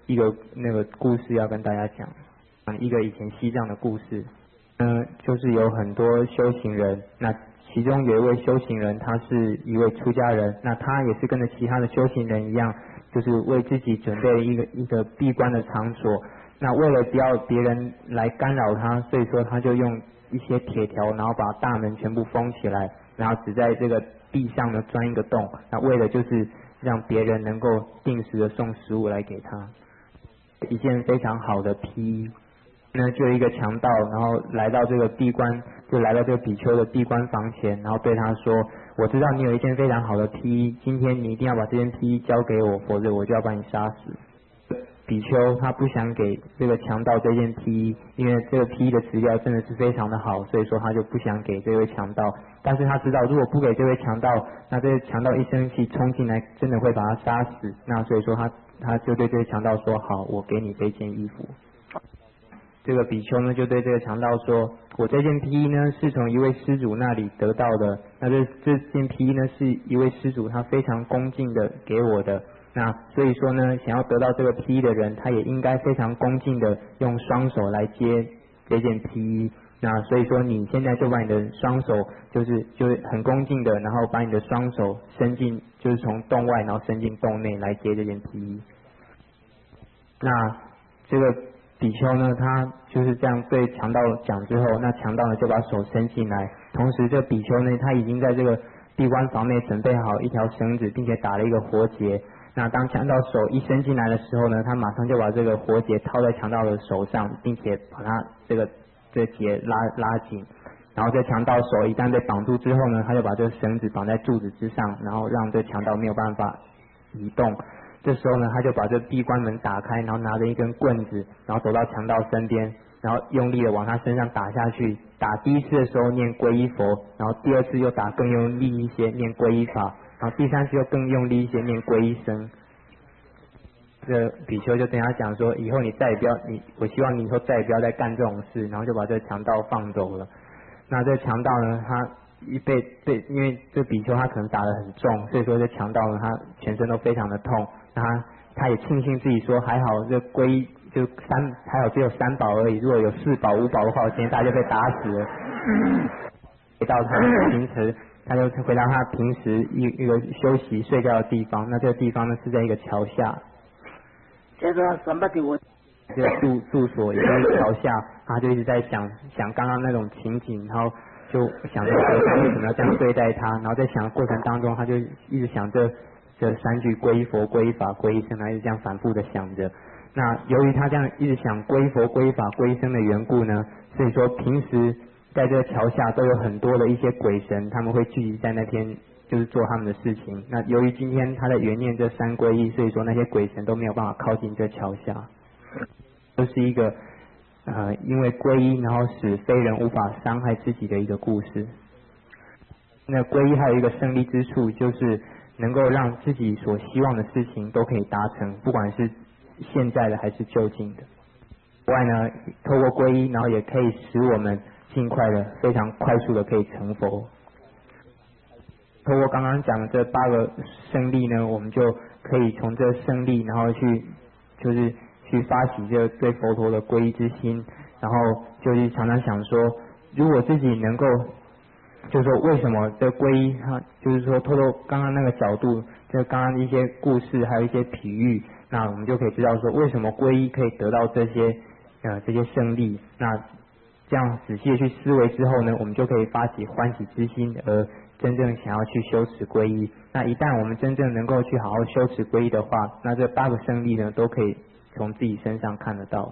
一个那个故事要跟大家讲，一个以前西藏的故事。嗯，就是有很多修行人，那其中有一位修行人，他是一位出家人，那他也是跟着其他的修行人一样，就是为自己准备了一个一个闭关的场所。那为了不要别人来干扰他，所以说他就用一些铁条，然后把大门全部封起来，然后只在这个地上呢钻一个洞，那为了就是让别人能够定时的送食物来给他。一件非常好的披衣。那就一个强盗，然后来到这个闭关，就来到这个比丘的闭关房前，然后对他说：“我知道你有一件非常好的披衣，今天你一定要把这件披衣交给我，否则我就要把你杀死。”比丘他不想给这个强盗这件披衣，因为这个披衣的质料真的是非常的好，所以说他就不想给这位强盗。但是他知道，如果不给这位强盗，那这位强盗一生气冲进来，真的会把他杀死。那所以说他他就对这位强盗说：“好，我给你这件衣服。”这个比丘呢就对这个强盗说：“我这件披衣呢是从一位施主那里得到的，那这这件披衣呢是一位施主他非常恭敬的给我的。那所以说呢，想要得到这个披衣的人，他也应该非常恭敬的用双手来接这件披衣。那所以说你现在就把你的双手就是就是很恭敬的，然后把你的双手伸进，就是从洞外然后伸进洞内来接这件披衣。那这个。”比丘呢，他就是这样对强盗讲之后，那强盗呢就把手伸进来，同时这比丘呢，他已经在这个闭关房内准备好一条绳子，并且打了一个活结。那当强盗手一伸进来的时候呢，他马上就把这个活结套在强盗的手上，并且把他这个这个结拉拉紧。然后这强盗手一旦被绑住之后呢，他就把这个绳子绑在柱子之上，然后让这强盗没有办法移动。这时候呢，他就把这闭关门打开，然后拿着一根棍子，然后走到强盗身边，然后用力的往他身上打下去。打第一次的时候念皈依佛，然后第二次又打更用力一些念皈依法，然后第三次又更用力一些念皈依僧。这比丘就跟他讲说，以后你再也不要你，我希望你以后再也不要再干这种事，然后就把这强盗放走了。那这强盗呢，他一被被因为这比丘他可能打得很重，所以说这强盗呢，他全身都非常的痛。他他也庆幸自己说还好这皈依就三还好只有三宝而已，如果有四宝五宝的话，我今天大家就被打死了。回到他平时，他就回到他平时一一个休息睡觉的地方。那这个地方呢是在一个桥下。 这个什么的我。 这个住住所也就是桥下，他就一直在想想刚刚那种情景，然后就想着他为什么要这样对待他，然后在想的过程当中，他就一直想这。这三句皈依佛、皈依法、皈依僧，他一直这样反复的想着。那由于他这样一直想皈依佛、皈依法、皈依僧的缘故呢，所以说平时在这个桥下都有很多的一些鬼神，他们会聚集在那边，就是做他们的事情。那由于今天他在缘念这三皈依，所以说那些鬼神都没有办法靠近这桥下。这是一个呃因为皈依然后使非人无法伤害自己的一个故事。那皈依还有一个胜利之处，就是能够让自己所希望的事情都可以达成，不管是现在的还是就近的。此外呢，透过皈依，然后也可以使我们尽快的、非常快速的可以成佛。透过刚刚讲的这八个胜利呢，我们就可以从这胜利，然后去就是去发起这对佛陀的皈依之心，然后就是常常想说，如果自己能够。就是说，为什么这皈依？它就是说，透过刚刚那个角度，就刚刚一些故事，还有一些比喻，那我们就可以知道说，为什么皈依可以得到这些呃这些胜利。那这样仔细的去思维之后呢，我们就可以发起欢喜之心，而真正想要去修持皈依。那一旦我们真正能够去好好修持皈依的话，那这八个胜利呢，都可以从自己身上看得到。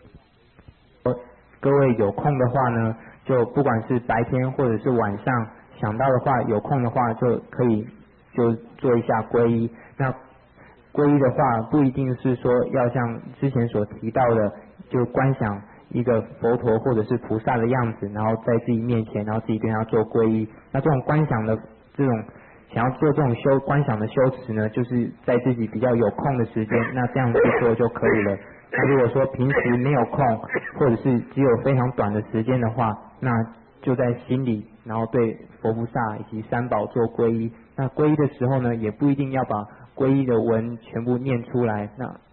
各位有空的话呢，就不管是白天或者是晚上想到的话，有空的话就可以就做一下皈依。那皈依的话，不一定是说要像之前所提到的，就观想一个佛陀或者是菩萨的样子，然后在自己面前，然后自己对他做皈依。那这种观想的这种想要做这种修观想的修持呢，就是在自己比较有空的时间，那这样去做就可以了。那如果说平时没有空，或者是只有非常短的时间的话，那就在心里，然后对佛菩萨以及三宝做皈依。那皈依的时候呢，也不一定要把皈依的文全部念出来，那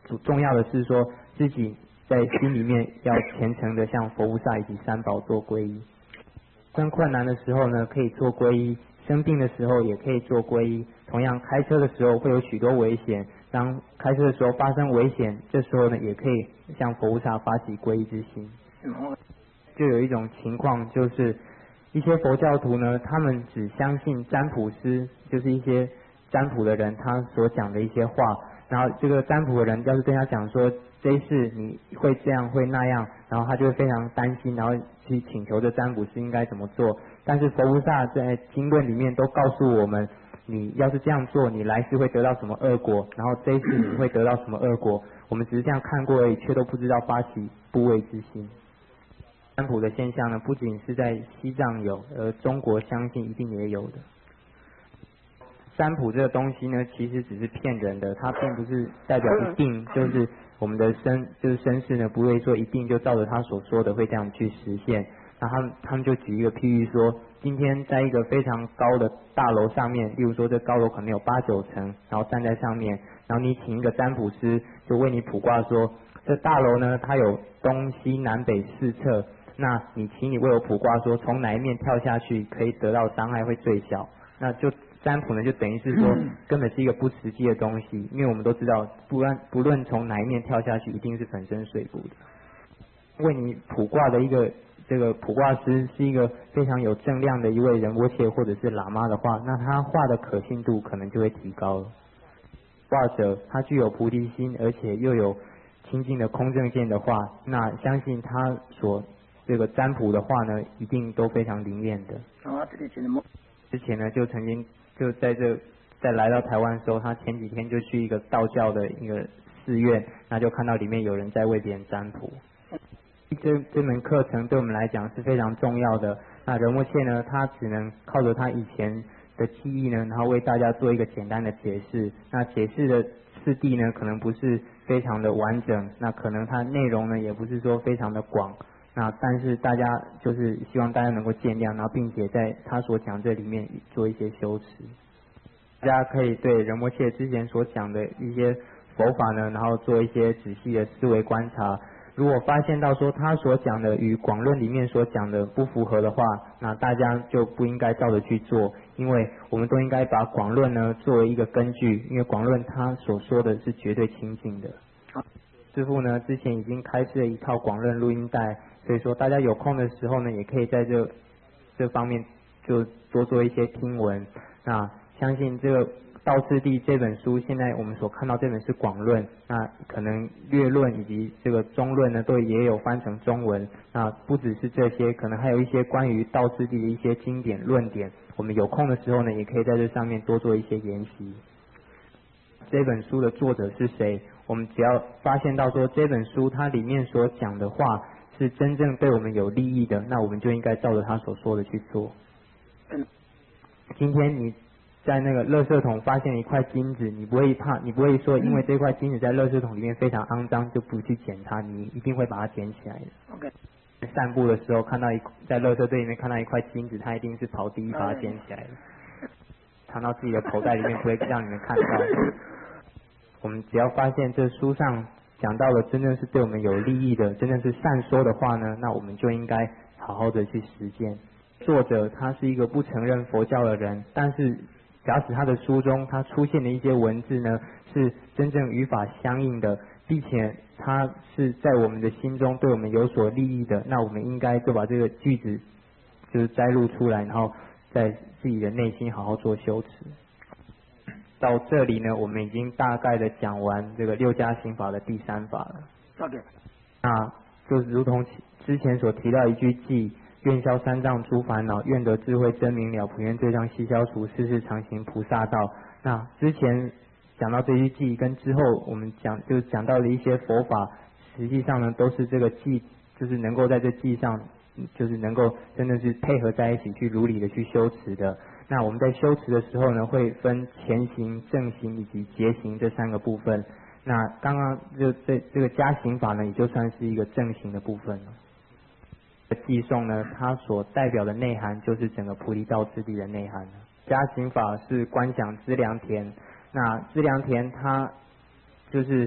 主重要的是说自己在心里面要虔诚的向佛菩萨以及三宝做皈依。生困难的时候呢，可以做皈依；生病的时候也可以做皈依。同样，开车的时候会有许多危险，当开车的时候发生危险，这时候呢，也可以向佛菩萨发起皈依之心。就有一种情况，就是一些佛教徒呢，他们只相信占卜师，就是一些占卜的人他所讲的一些话，然后这个占卜的人要是跟他讲说这一世你会这样会那样，然后他就会非常担心，然后去请求这占卜师应该怎么做。但是佛菩萨在经论里面都告诉我们，你要是这样做，你来世会得到什么恶果，然后这一世你会得到什么恶果，我们只是这样看过而已，却都不知道发起怖畏之心。占卜的现象呢，不仅是在西藏有，而中国相信一定也有的。占卜这个东西呢，其实只是骗人的，它并不是代表一定就是我们的身就是身世呢，不会说一定就照着他所说的会这样去实现。那他们他们就举一个譬喻说，今天在一个非常高的大楼上面，例如说这高楼可能有八九层，然后站在上面，然后你请一个占卜师就为你卜卦说，这大楼呢它有东西南北四侧，那你请你为我卜卦说从哪一面跳下去可以得到伤害会最小，那就占卜呢就等于是说根本是一个不实际的东西，因为我们都知道不论不论从哪一面跳下去一定是粉身碎骨的。为你卜卦的一个这个卜卦师是一个非常有正量的一位仁波切或者是喇嘛的话，那他画的可信度可能就会提高了。卦者他具有菩提心，而且又有清净的空正见的话，那相信他所这个占卜的话呢，一定都非常灵验的。之前呢，就曾经就在这在来到台湾的时候，他前几天就去一个道教的一个寺院，那就看到里面有人在为别人占卜。这这门课程对我们来讲是非常重要的。那仁波切呢，他只能靠着他以前的记忆呢，然后为大家做一个简单的解释。那解释的次第呢，可能不是非常的完整，那可能它内容呢，也不是说非常的广。那但是大家就是希望大家能够见谅，然后并且在他所讲这里面做一些修持。大家可以对仁波切之前所讲的一些佛法呢，然后做一些仔细的思维观察。如果发现到说他所讲的与广论里面所讲的不符合的话，那大家就不应该照着去做，因为我们都应该把广论呢作为一个根据，因为广论他所说的是绝对清净的。师父呢之前已经开设了一套广论录音带，所以说大家有空的时候呢，也可以在这这方面就多做一些听闻。那相信这个道次第这本书，现在我们所看到这本是广论，那可能略论以及这个中论呢，都也有翻成中文。那不只是这些，可能还有一些关于道次第的一些经典论点，我们有空的时候呢，也可以在这上面多做一些研习。这本书的作者是谁？我们只要发现到说这本书它里面所讲的话是真正对我们有利益的，那我们就应该照着他所说的去做。今天你在那个垃圾桶发现一块金子，你不会怕，你不会说因为这块金子在垃圾桶里面非常肮脏就不去捡它，你一定会把它捡起来的。 OK。 散步的时候看到一在垃圾堆里面看到一块金子，他一定是跑第一把它捡起来的，藏到自己的口袋里面，不会让你们看到。我们只要发现这书上讲到的真正是对我们有利益的，真正是善说的话呢，那我们就应该好好的去实践。作者他是一个不承认佛教的人，但是假使他的书中他出现的一些文字呢是真正语法相应的，并且他是在我们的心中对我们有所利益的，那我们应该就把这个句子就是摘录出来，然后在自己的内心好好做修持。到这里呢，我们已经大概的讲完这个六加行法的第三法了。 OK。 那就是如同之前所提到一句偈，愿消三障诸烦恼，愿得智慧真明了，普愿罪障悉消除，世世常行菩萨道。那之前讲到这句偈，跟之后我们讲就是讲到的一些佛法，实际上呢都是这个偈，就是能够在这偈上，就是能够真的是配合在一起去如理的去修持的。那我们在修持的时候呢，会分前行、正行以及结行这三个部分。那刚刚就这这个加行法呢，也就算是一个正行的部分了。偈颂呢，它所代表的内涵就是整个菩提道次第的内涵。加行法是观想资粮田，那资粮田它就是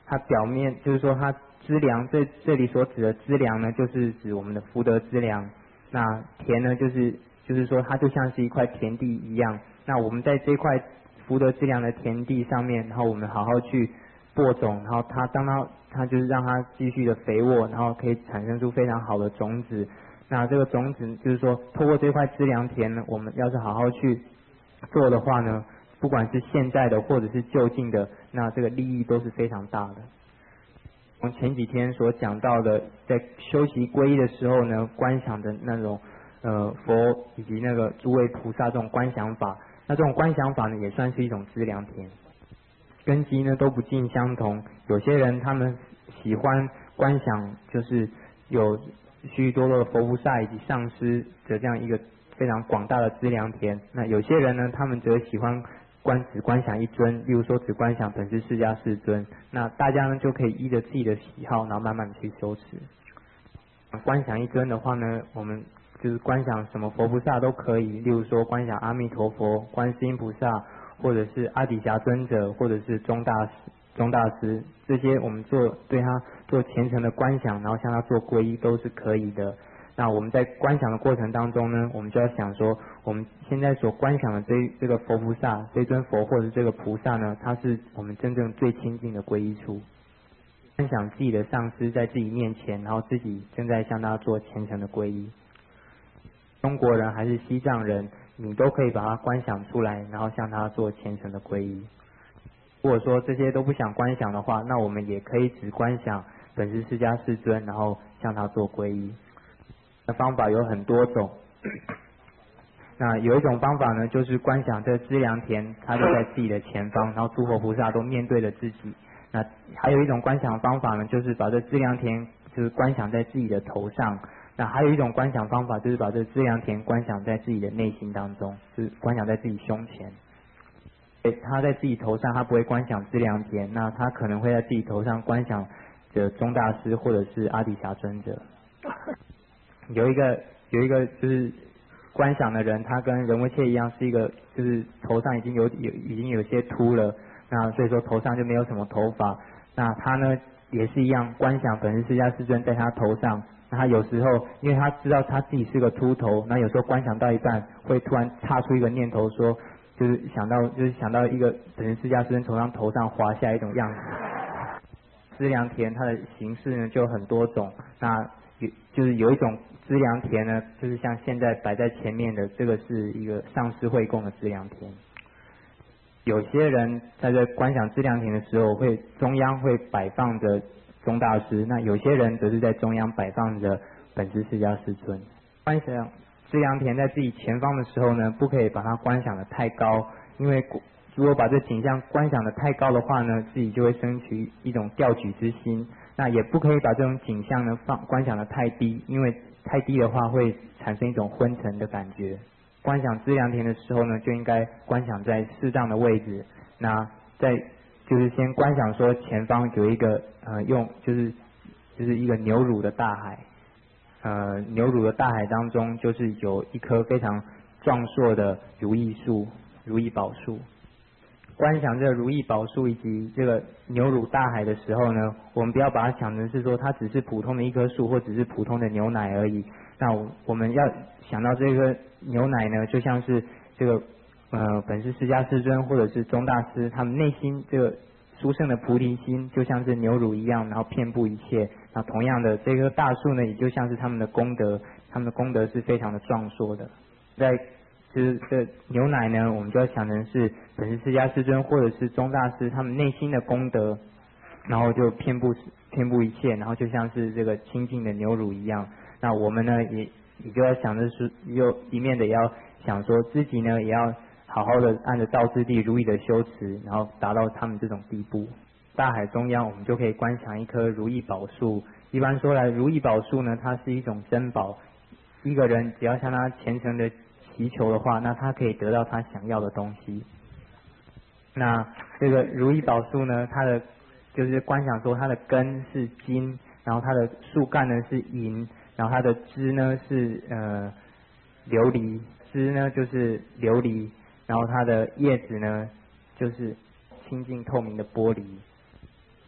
它表面就是说它资粮，这这里所指的资粮呢，就是指我们的福德资粮。那田呢，就是就是说它就像是一块田地一样。那我们在这块福德资粮的田地上面，然后我们好好去播种，然后它当它它就是让它继续的肥沃，然后可以产生出非常好的种子。那这个种子就是说，透过这块资粮田呢，我们要是好好去做的话呢，不管是现在的或者是就近的，那这个利益都是非常大的。从前几天所讲到的，在修习皈依的时候呢，观想的那种呃佛以及那个诸位菩萨这种观想法，那这种观想法呢，也算是一种资粮田。根基呢都不尽相同，有些人他们喜欢观想，就是有许许多多的佛菩萨以及上师的这样一个非常广大的资粮田。那有些人呢，他们则喜欢观只观想一尊，例如说只观想本师释迦世尊。那大家呢就可以依着自己的喜好，然后慢慢的去修持。观想一尊的话呢，我们就是观想什么佛菩萨都可以，例如说观想阿弥陀佛、观世音菩萨，或者是阿底峡尊者，或者是中大师、中大师，这些我们做对他做虔诚的观想，然后向他做皈依都是可以的。那我们在观想的过程当中呢，我们就要想说，我们现在所观想的这这个佛菩萨、这尊佛或者这个菩萨呢，他是我们真正最亲近的皈依处。观想自己的上师在自己面前，然后自己正在向他做虔诚的皈依。中国人还是西藏人，你都可以把它观想出来，然后向他做虔诚的皈依。如果说这些都不想观想的话，那我们也可以只观想本师释迦世尊，然后向他做皈依。那方法有很多种，那有一种方法呢，就是观想这个资粮田，它就在自己的前方，然后诸佛菩萨都面对着自己。那还有一种观想方法呢，就是把这资粮田就是观想在自己的头上。那还有一种观想方法，就是把这资粮田观想在自己的内心当中，就是观想在自己胸前。他在自己头上，他不会观想资粮田，那他可能会在自己头上观想着中大师或者是阿底峡尊者。有一个有一个就是观想的人，他跟仁波切一样，是一个就是头上已经有有已经有些秃了，那所以说头上就没有什么头发。那他呢也是一样观想本师释迦世尊在他头上。那他有时候因为他知道他自己是个秃头，那有时候观想到一半会突然插出一个念头说，就是想到就是想到一个本师释迦世尊从他头上滑下一种样子。资粮田它的形式呢就有很多种，那有就是有一种资粮田呢，就是像现在摆在前面的这个是一个上师会供的资粮田。有些人在这观想资粮田的时候，会中央会摆放着中大师，那有些人则是在中央摆放着本师释迦世尊。观想资粮田在自己前方的时候呢，不可以把它观想的太高，因为如果把这景象观想的太高的话呢，自己就会生起一种吊举之心。那也不可以把这种景象呢放观想的太低，因为太低的话会产生一种昏沉的感觉。观想资粮田的时候呢，就应该观想在适当的位置。那在就是先观想说前方有一个呃用就是就是一个牛乳的大海，呃牛乳的大海当中就是有一棵非常壮硕的如意树、如意宝树。观想这个如意宝树以及这个牛乳大海的时候呢，我们不要把它想成是说它只是普通的一棵树或只是普通的牛奶而已。那我们要想到这个牛奶呢，就像是这个呃本师释迦世尊或者是中大师他们内心这个殊胜的菩提心，就像是牛乳一样，然后遍布一切。那同样的，这棵大树呢，也就像是他们的功德，他们的功德是非常的壮硕的。在就是这牛奶呢，我们就要想成是本师释迦世尊或者是中大师他们内心的功德，然后就遍布遍布一切，然后就像是这个清净的牛乳一样。那我们呢，也也就要想的是，又一面的要想说自己呢，也要好好的按着道次第如意的修持，然后达到他们这种地步。大海中央，我们就可以观想一棵如意宝树。一般说来，如意宝树呢，它是一种珍宝。一个人只要向他虔诚的祈求的话，那他可以得到他想要的东西。那这个如意宝树呢，它的就是观想说它的根是金，然后它的树干呢是银，然后它的枝呢是呃琉璃，枝呢就是琉璃，然后它的叶子呢就是清净透明的玻璃。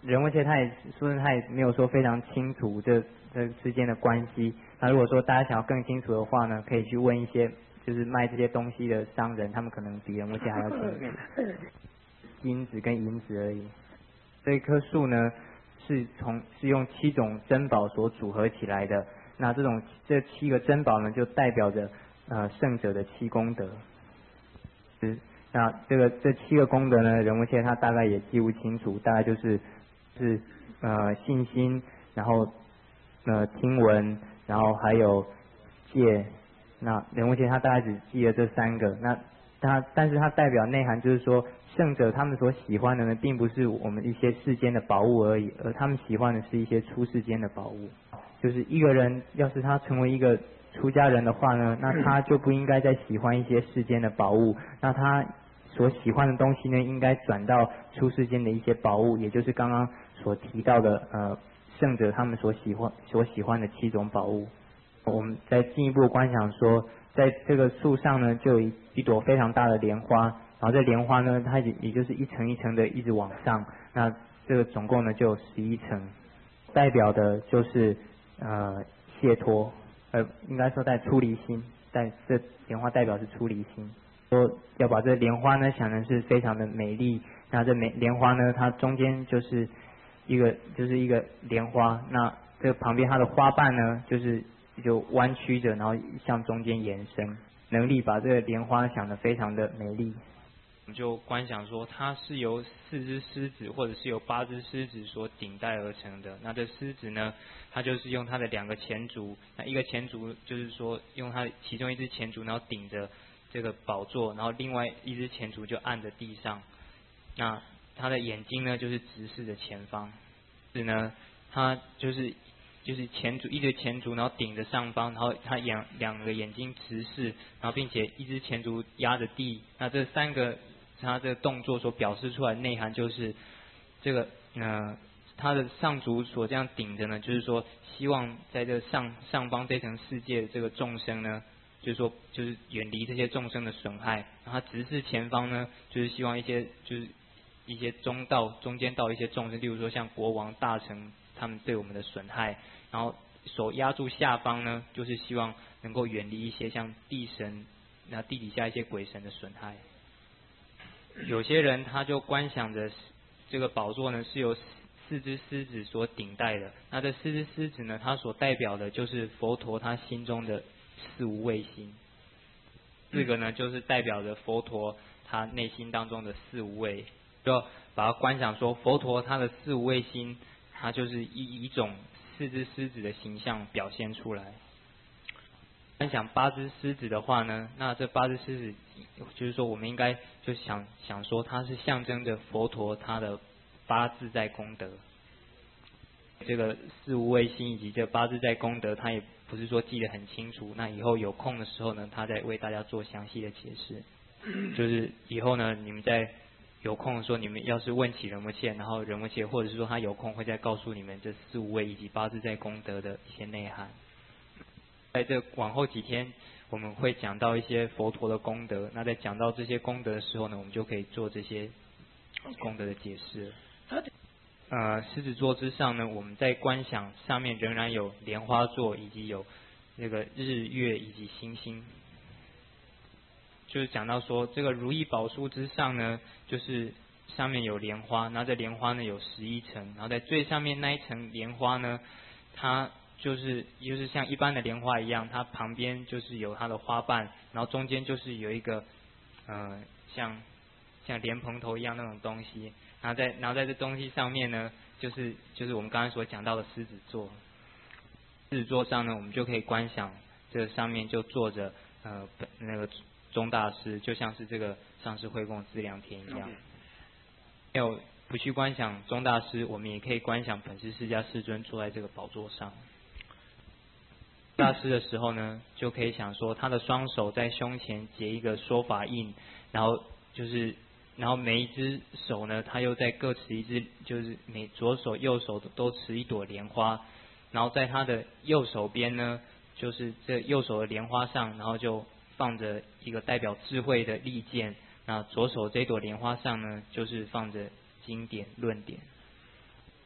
仁波切他也说他也没有说非常清楚这这之间的关系。那如果说大家想要更清楚的话呢，可以去问一些就是卖这些东西的商人，他们可能比仁波切还要清楚。金子跟银子而已。这一棵树呢，是从是用七种珍宝所组合起来的。那这种这七个珍宝呢，就代表着呃圣者的七功德。是那这个这七个功德呢，仁波切他大概也记不清楚，大概就是是呃信心，然后呃听闻，然后还有戒。那仁波切他大概只记了这三个。那他但是他代表内涵就是说，圣者他们所喜欢的呢，并不是我们一些世间的宝物而已，而他们喜欢的是一些出世间的宝物。就是一个人要是他成为一个出家人的话呢，那他就不应该再喜欢一些世间的宝物，那他所喜欢的东西呢，应该转到出世间的一些宝物，也就是刚刚所提到的呃圣者他们所喜欢所喜欢的七种宝物。我们再进一步观想说，在这个树上呢，就有一一朵非常大的莲花，然后这莲花呢，它也也就是一层一层的一直往上，那这个总共呢就有十一层，代表的就是呃解脱，呃应该说在出离心，在这莲花代表是出离心。说要把这莲花呢想成是非常的美丽，那这美莲花呢，它中间就是一个就是一个莲花，那这旁边它的花瓣呢，就是就弯曲着，然后向中间延伸，能力把这个莲花想得非常的美丽。 我们就观想说，它是由四只狮子或者是由八只狮子所顶戴而成的。那这狮子呢，它就是用它的两个前足，那一个前足就是说用它其中一只前足，然后顶着这个宝座，然后另外一只前足就按着地上。那它的眼睛呢，就是直视着前方。是呢，它就是就是前足一只前足，然后顶着上方，然后它两两个眼睛直视，然后并且一只前足压着地。那这三个它这个动作所表示出来的内涵就是这个呃它的上足所这样顶着呢，就是说希望在这上上方这层世界的这个众生呢，就是说就是远离这些众生的损害。然后它直视前方呢，就是希望一些就是一些中道中间道一些众生，例如说像国王大臣他们对我们的损害，然后手压住下方呢，就是希望能够远离一些像地神那地底下一些鬼神的损害。有些人他就观想着这个宝座呢是由四只狮子所顶戴的，那这四只狮子呢，它所代表的就是佛陀他心中的四无畏心。这个呢就是代表着佛陀他内心当中的四无畏，就把它观想说，佛陀他的四无畏心，它就是以一种四只狮子的形象表现出来。观想八只狮子的话呢，那这八只狮子就是说我们应该就想想说，它是象征着佛陀他的八自在功德。这个四无畏心以及这八自在功德，他也不是说记得很清楚，那以后有空的时候呢，他再为大家做详细的解释。就是以后呢，你们在有空的时候，你们要是问起仁波切，然后仁波切或者是说他有空会再告诉你们这四无畏以及八自在功德的一些内涵。在这往后几天我们会讲到一些佛陀的功德，那在讲到这些功德的时候呢，我们就可以做这些功德的解释。呃，狮子座之上呢，我们在观想上面仍然有莲花座，以及有那个日月以及星星。就是讲到说，这个如意宝树之上呢，就是上面有莲花，然后这莲花呢有十一层，然后在最上面那一层莲花呢，它就是就是像一般的莲花一样，它旁边就是有它的花瓣，然后中间就是有一个呃像像莲蓬头一样那种东西，然后在然后在这东西上面呢，就是就是我们刚才所讲到的狮子座。狮子座上呢，我们就可以观想这上面就坐着呃那个宗大师，就像是这个上师会供资粮田一样。没有不去观想宗大师，我们也可以观想本师释迦世尊坐在这个宝座上。大师的时候呢，就可以想说他的双手在胸前结一个说法印，然后就是然后每一只手呢，他又在各持一只，就是每左手右手都持一朵莲花，然后在他的右手边呢，就是这右手的莲花上，然后就放着一个代表智慧的利剑，那左手这朵莲花上呢，就是放着经典论点。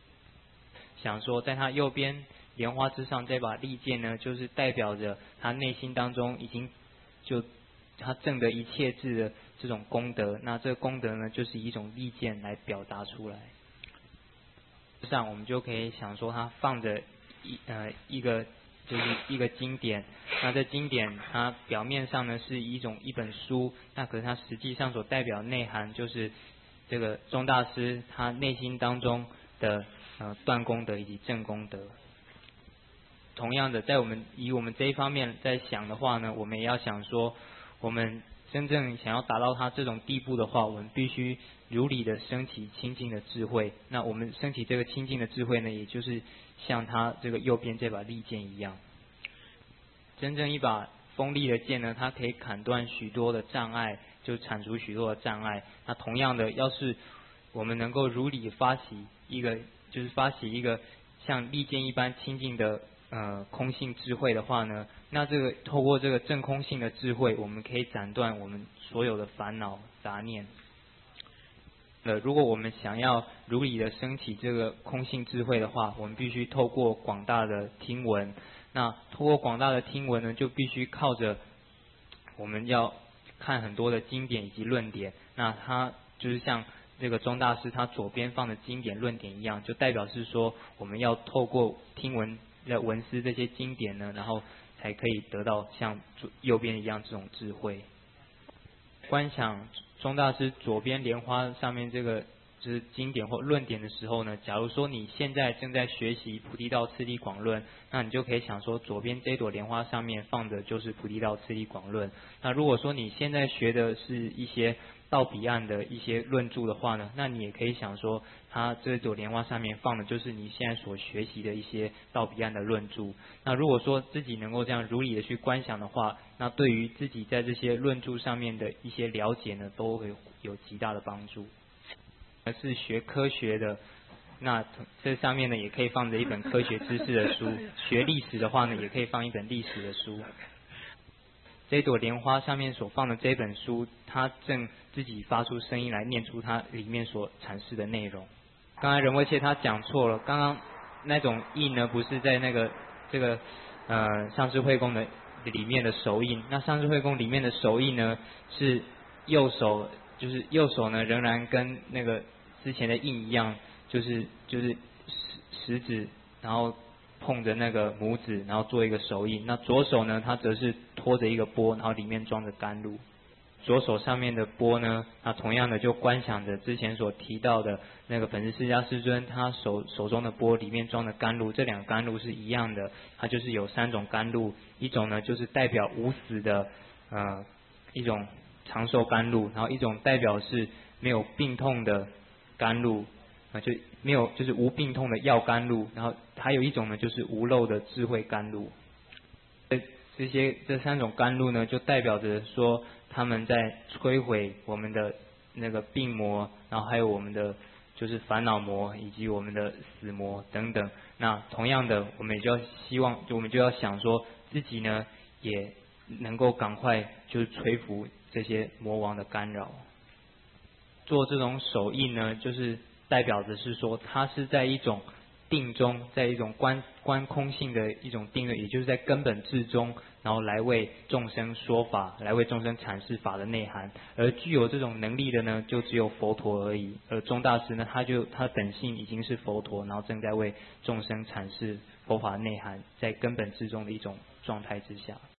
想说，在他右边莲花之上这把利剑呢，就是代表着他内心当中已经就他证得一切智的这种功德。那这个功德呢，就是以一种利剑来表达出来。上我们就可以想说，他放着一呃一个就是一个经典。那这经典它表面上呢是一种一本书，那可是它实际上所代表的内涵就是这个宗大师他内心当中的呃断功德以及正功德。同样的，在我们以我们这一方面在想的话呢，我们也要想说，我们真正想要达到他这种地步的话，我们必须如理的升起清净的智慧。那我们升起这个清净的智慧呢，也就是像他这个右边这把利剑一样。真正一把锋利的剑呢，它可以砍断许多的障碍，就铲除许多的障碍。那同样的，要是我们能够如理发起一个，就是发起一个像利剑一般清净的呃空性智慧的话呢，那这个透过这个正空性的智慧，我们可以斩断我们所有的烦恼杂念。呃，如果我们想要如理的升起这个空性智慧的话，我们必须透过广大的听闻。那透过广大的听闻呢，就必须靠着我们要看很多的经典以及论点。那它就是像这个宗大师他左边放的经典论点一样，就代表是说我们要透过听闻的文思这些经典呢，然后才可以得到像右边一样这种智慧。观想宗大师左边莲花上面这个就是经典或论点的时候呢，假如说你现在正在学习菩提道次第广论，那你就可以想说，左边这朵莲花上面放的就是菩提道次第广论。那如果说你现在学的是一些到彼岸的一些论著的话呢，那你也可以想说，它这朵莲花上面放的就是你现在所学习的一些到彼岸的论著。那如果说自己能够这样如理的去观想的话，那对于自己在这些论著上面的一些了解呢，都会有极大的帮助。而是学科学的，那这上面呢也可以放着一本科学知识的书；学历史的话呢，也可以放一本历史的书。这朵莲花上面所放的这本书，它正自己发出声音来念出它里面所阐释的内容。刚才仁威切他讲错了，刚刚那种印呢，不是在那个这个呃上智慧宫的里面的手印。那上智慧宫里面的手印呢，是右手，就是右手呢仍然跟那个之前的印一样，就是就是食食指，然后碰着那个拇指，然后做一个手印。那左手呢，它则是托着一个钵，然后里面装着甘露。左手上面的钵呢，那同样的就观想着之前所提到的那个本师释迦世尊他手手中的钵里面装的甘露，这两个甘露是一样的，它就是有三种甘露，一种呢就是代表无死的呃一种长寿甘露，然后一种代表是没有病痛的甘露，啊就没有就是无病痛的药甘露，然后还有一种呢就是无漏的智慧甘露。这这些这三种甘露呢，就代表着说他们在摧毁我们的那个病魔，然后还有我们的就是烦恼魔以及我们的死魔等等。那同样的，我们也就要希望，我们就要想说自己呢也能够赶快就是摧伏这些魔王的干扰。做这种手印呢，就是代表着是说它是在一种定中，在一种观观空性的一种定位，也就是在根本智中，然后来为众生说法，来为众生阐释法的内涵。而具有这种能力的呢，就只有佛陀而已。而宗大师呢，他就他本性已经是佛陀，然后正在为众生阐释佛法内涵，在根本智中的一种状态之下。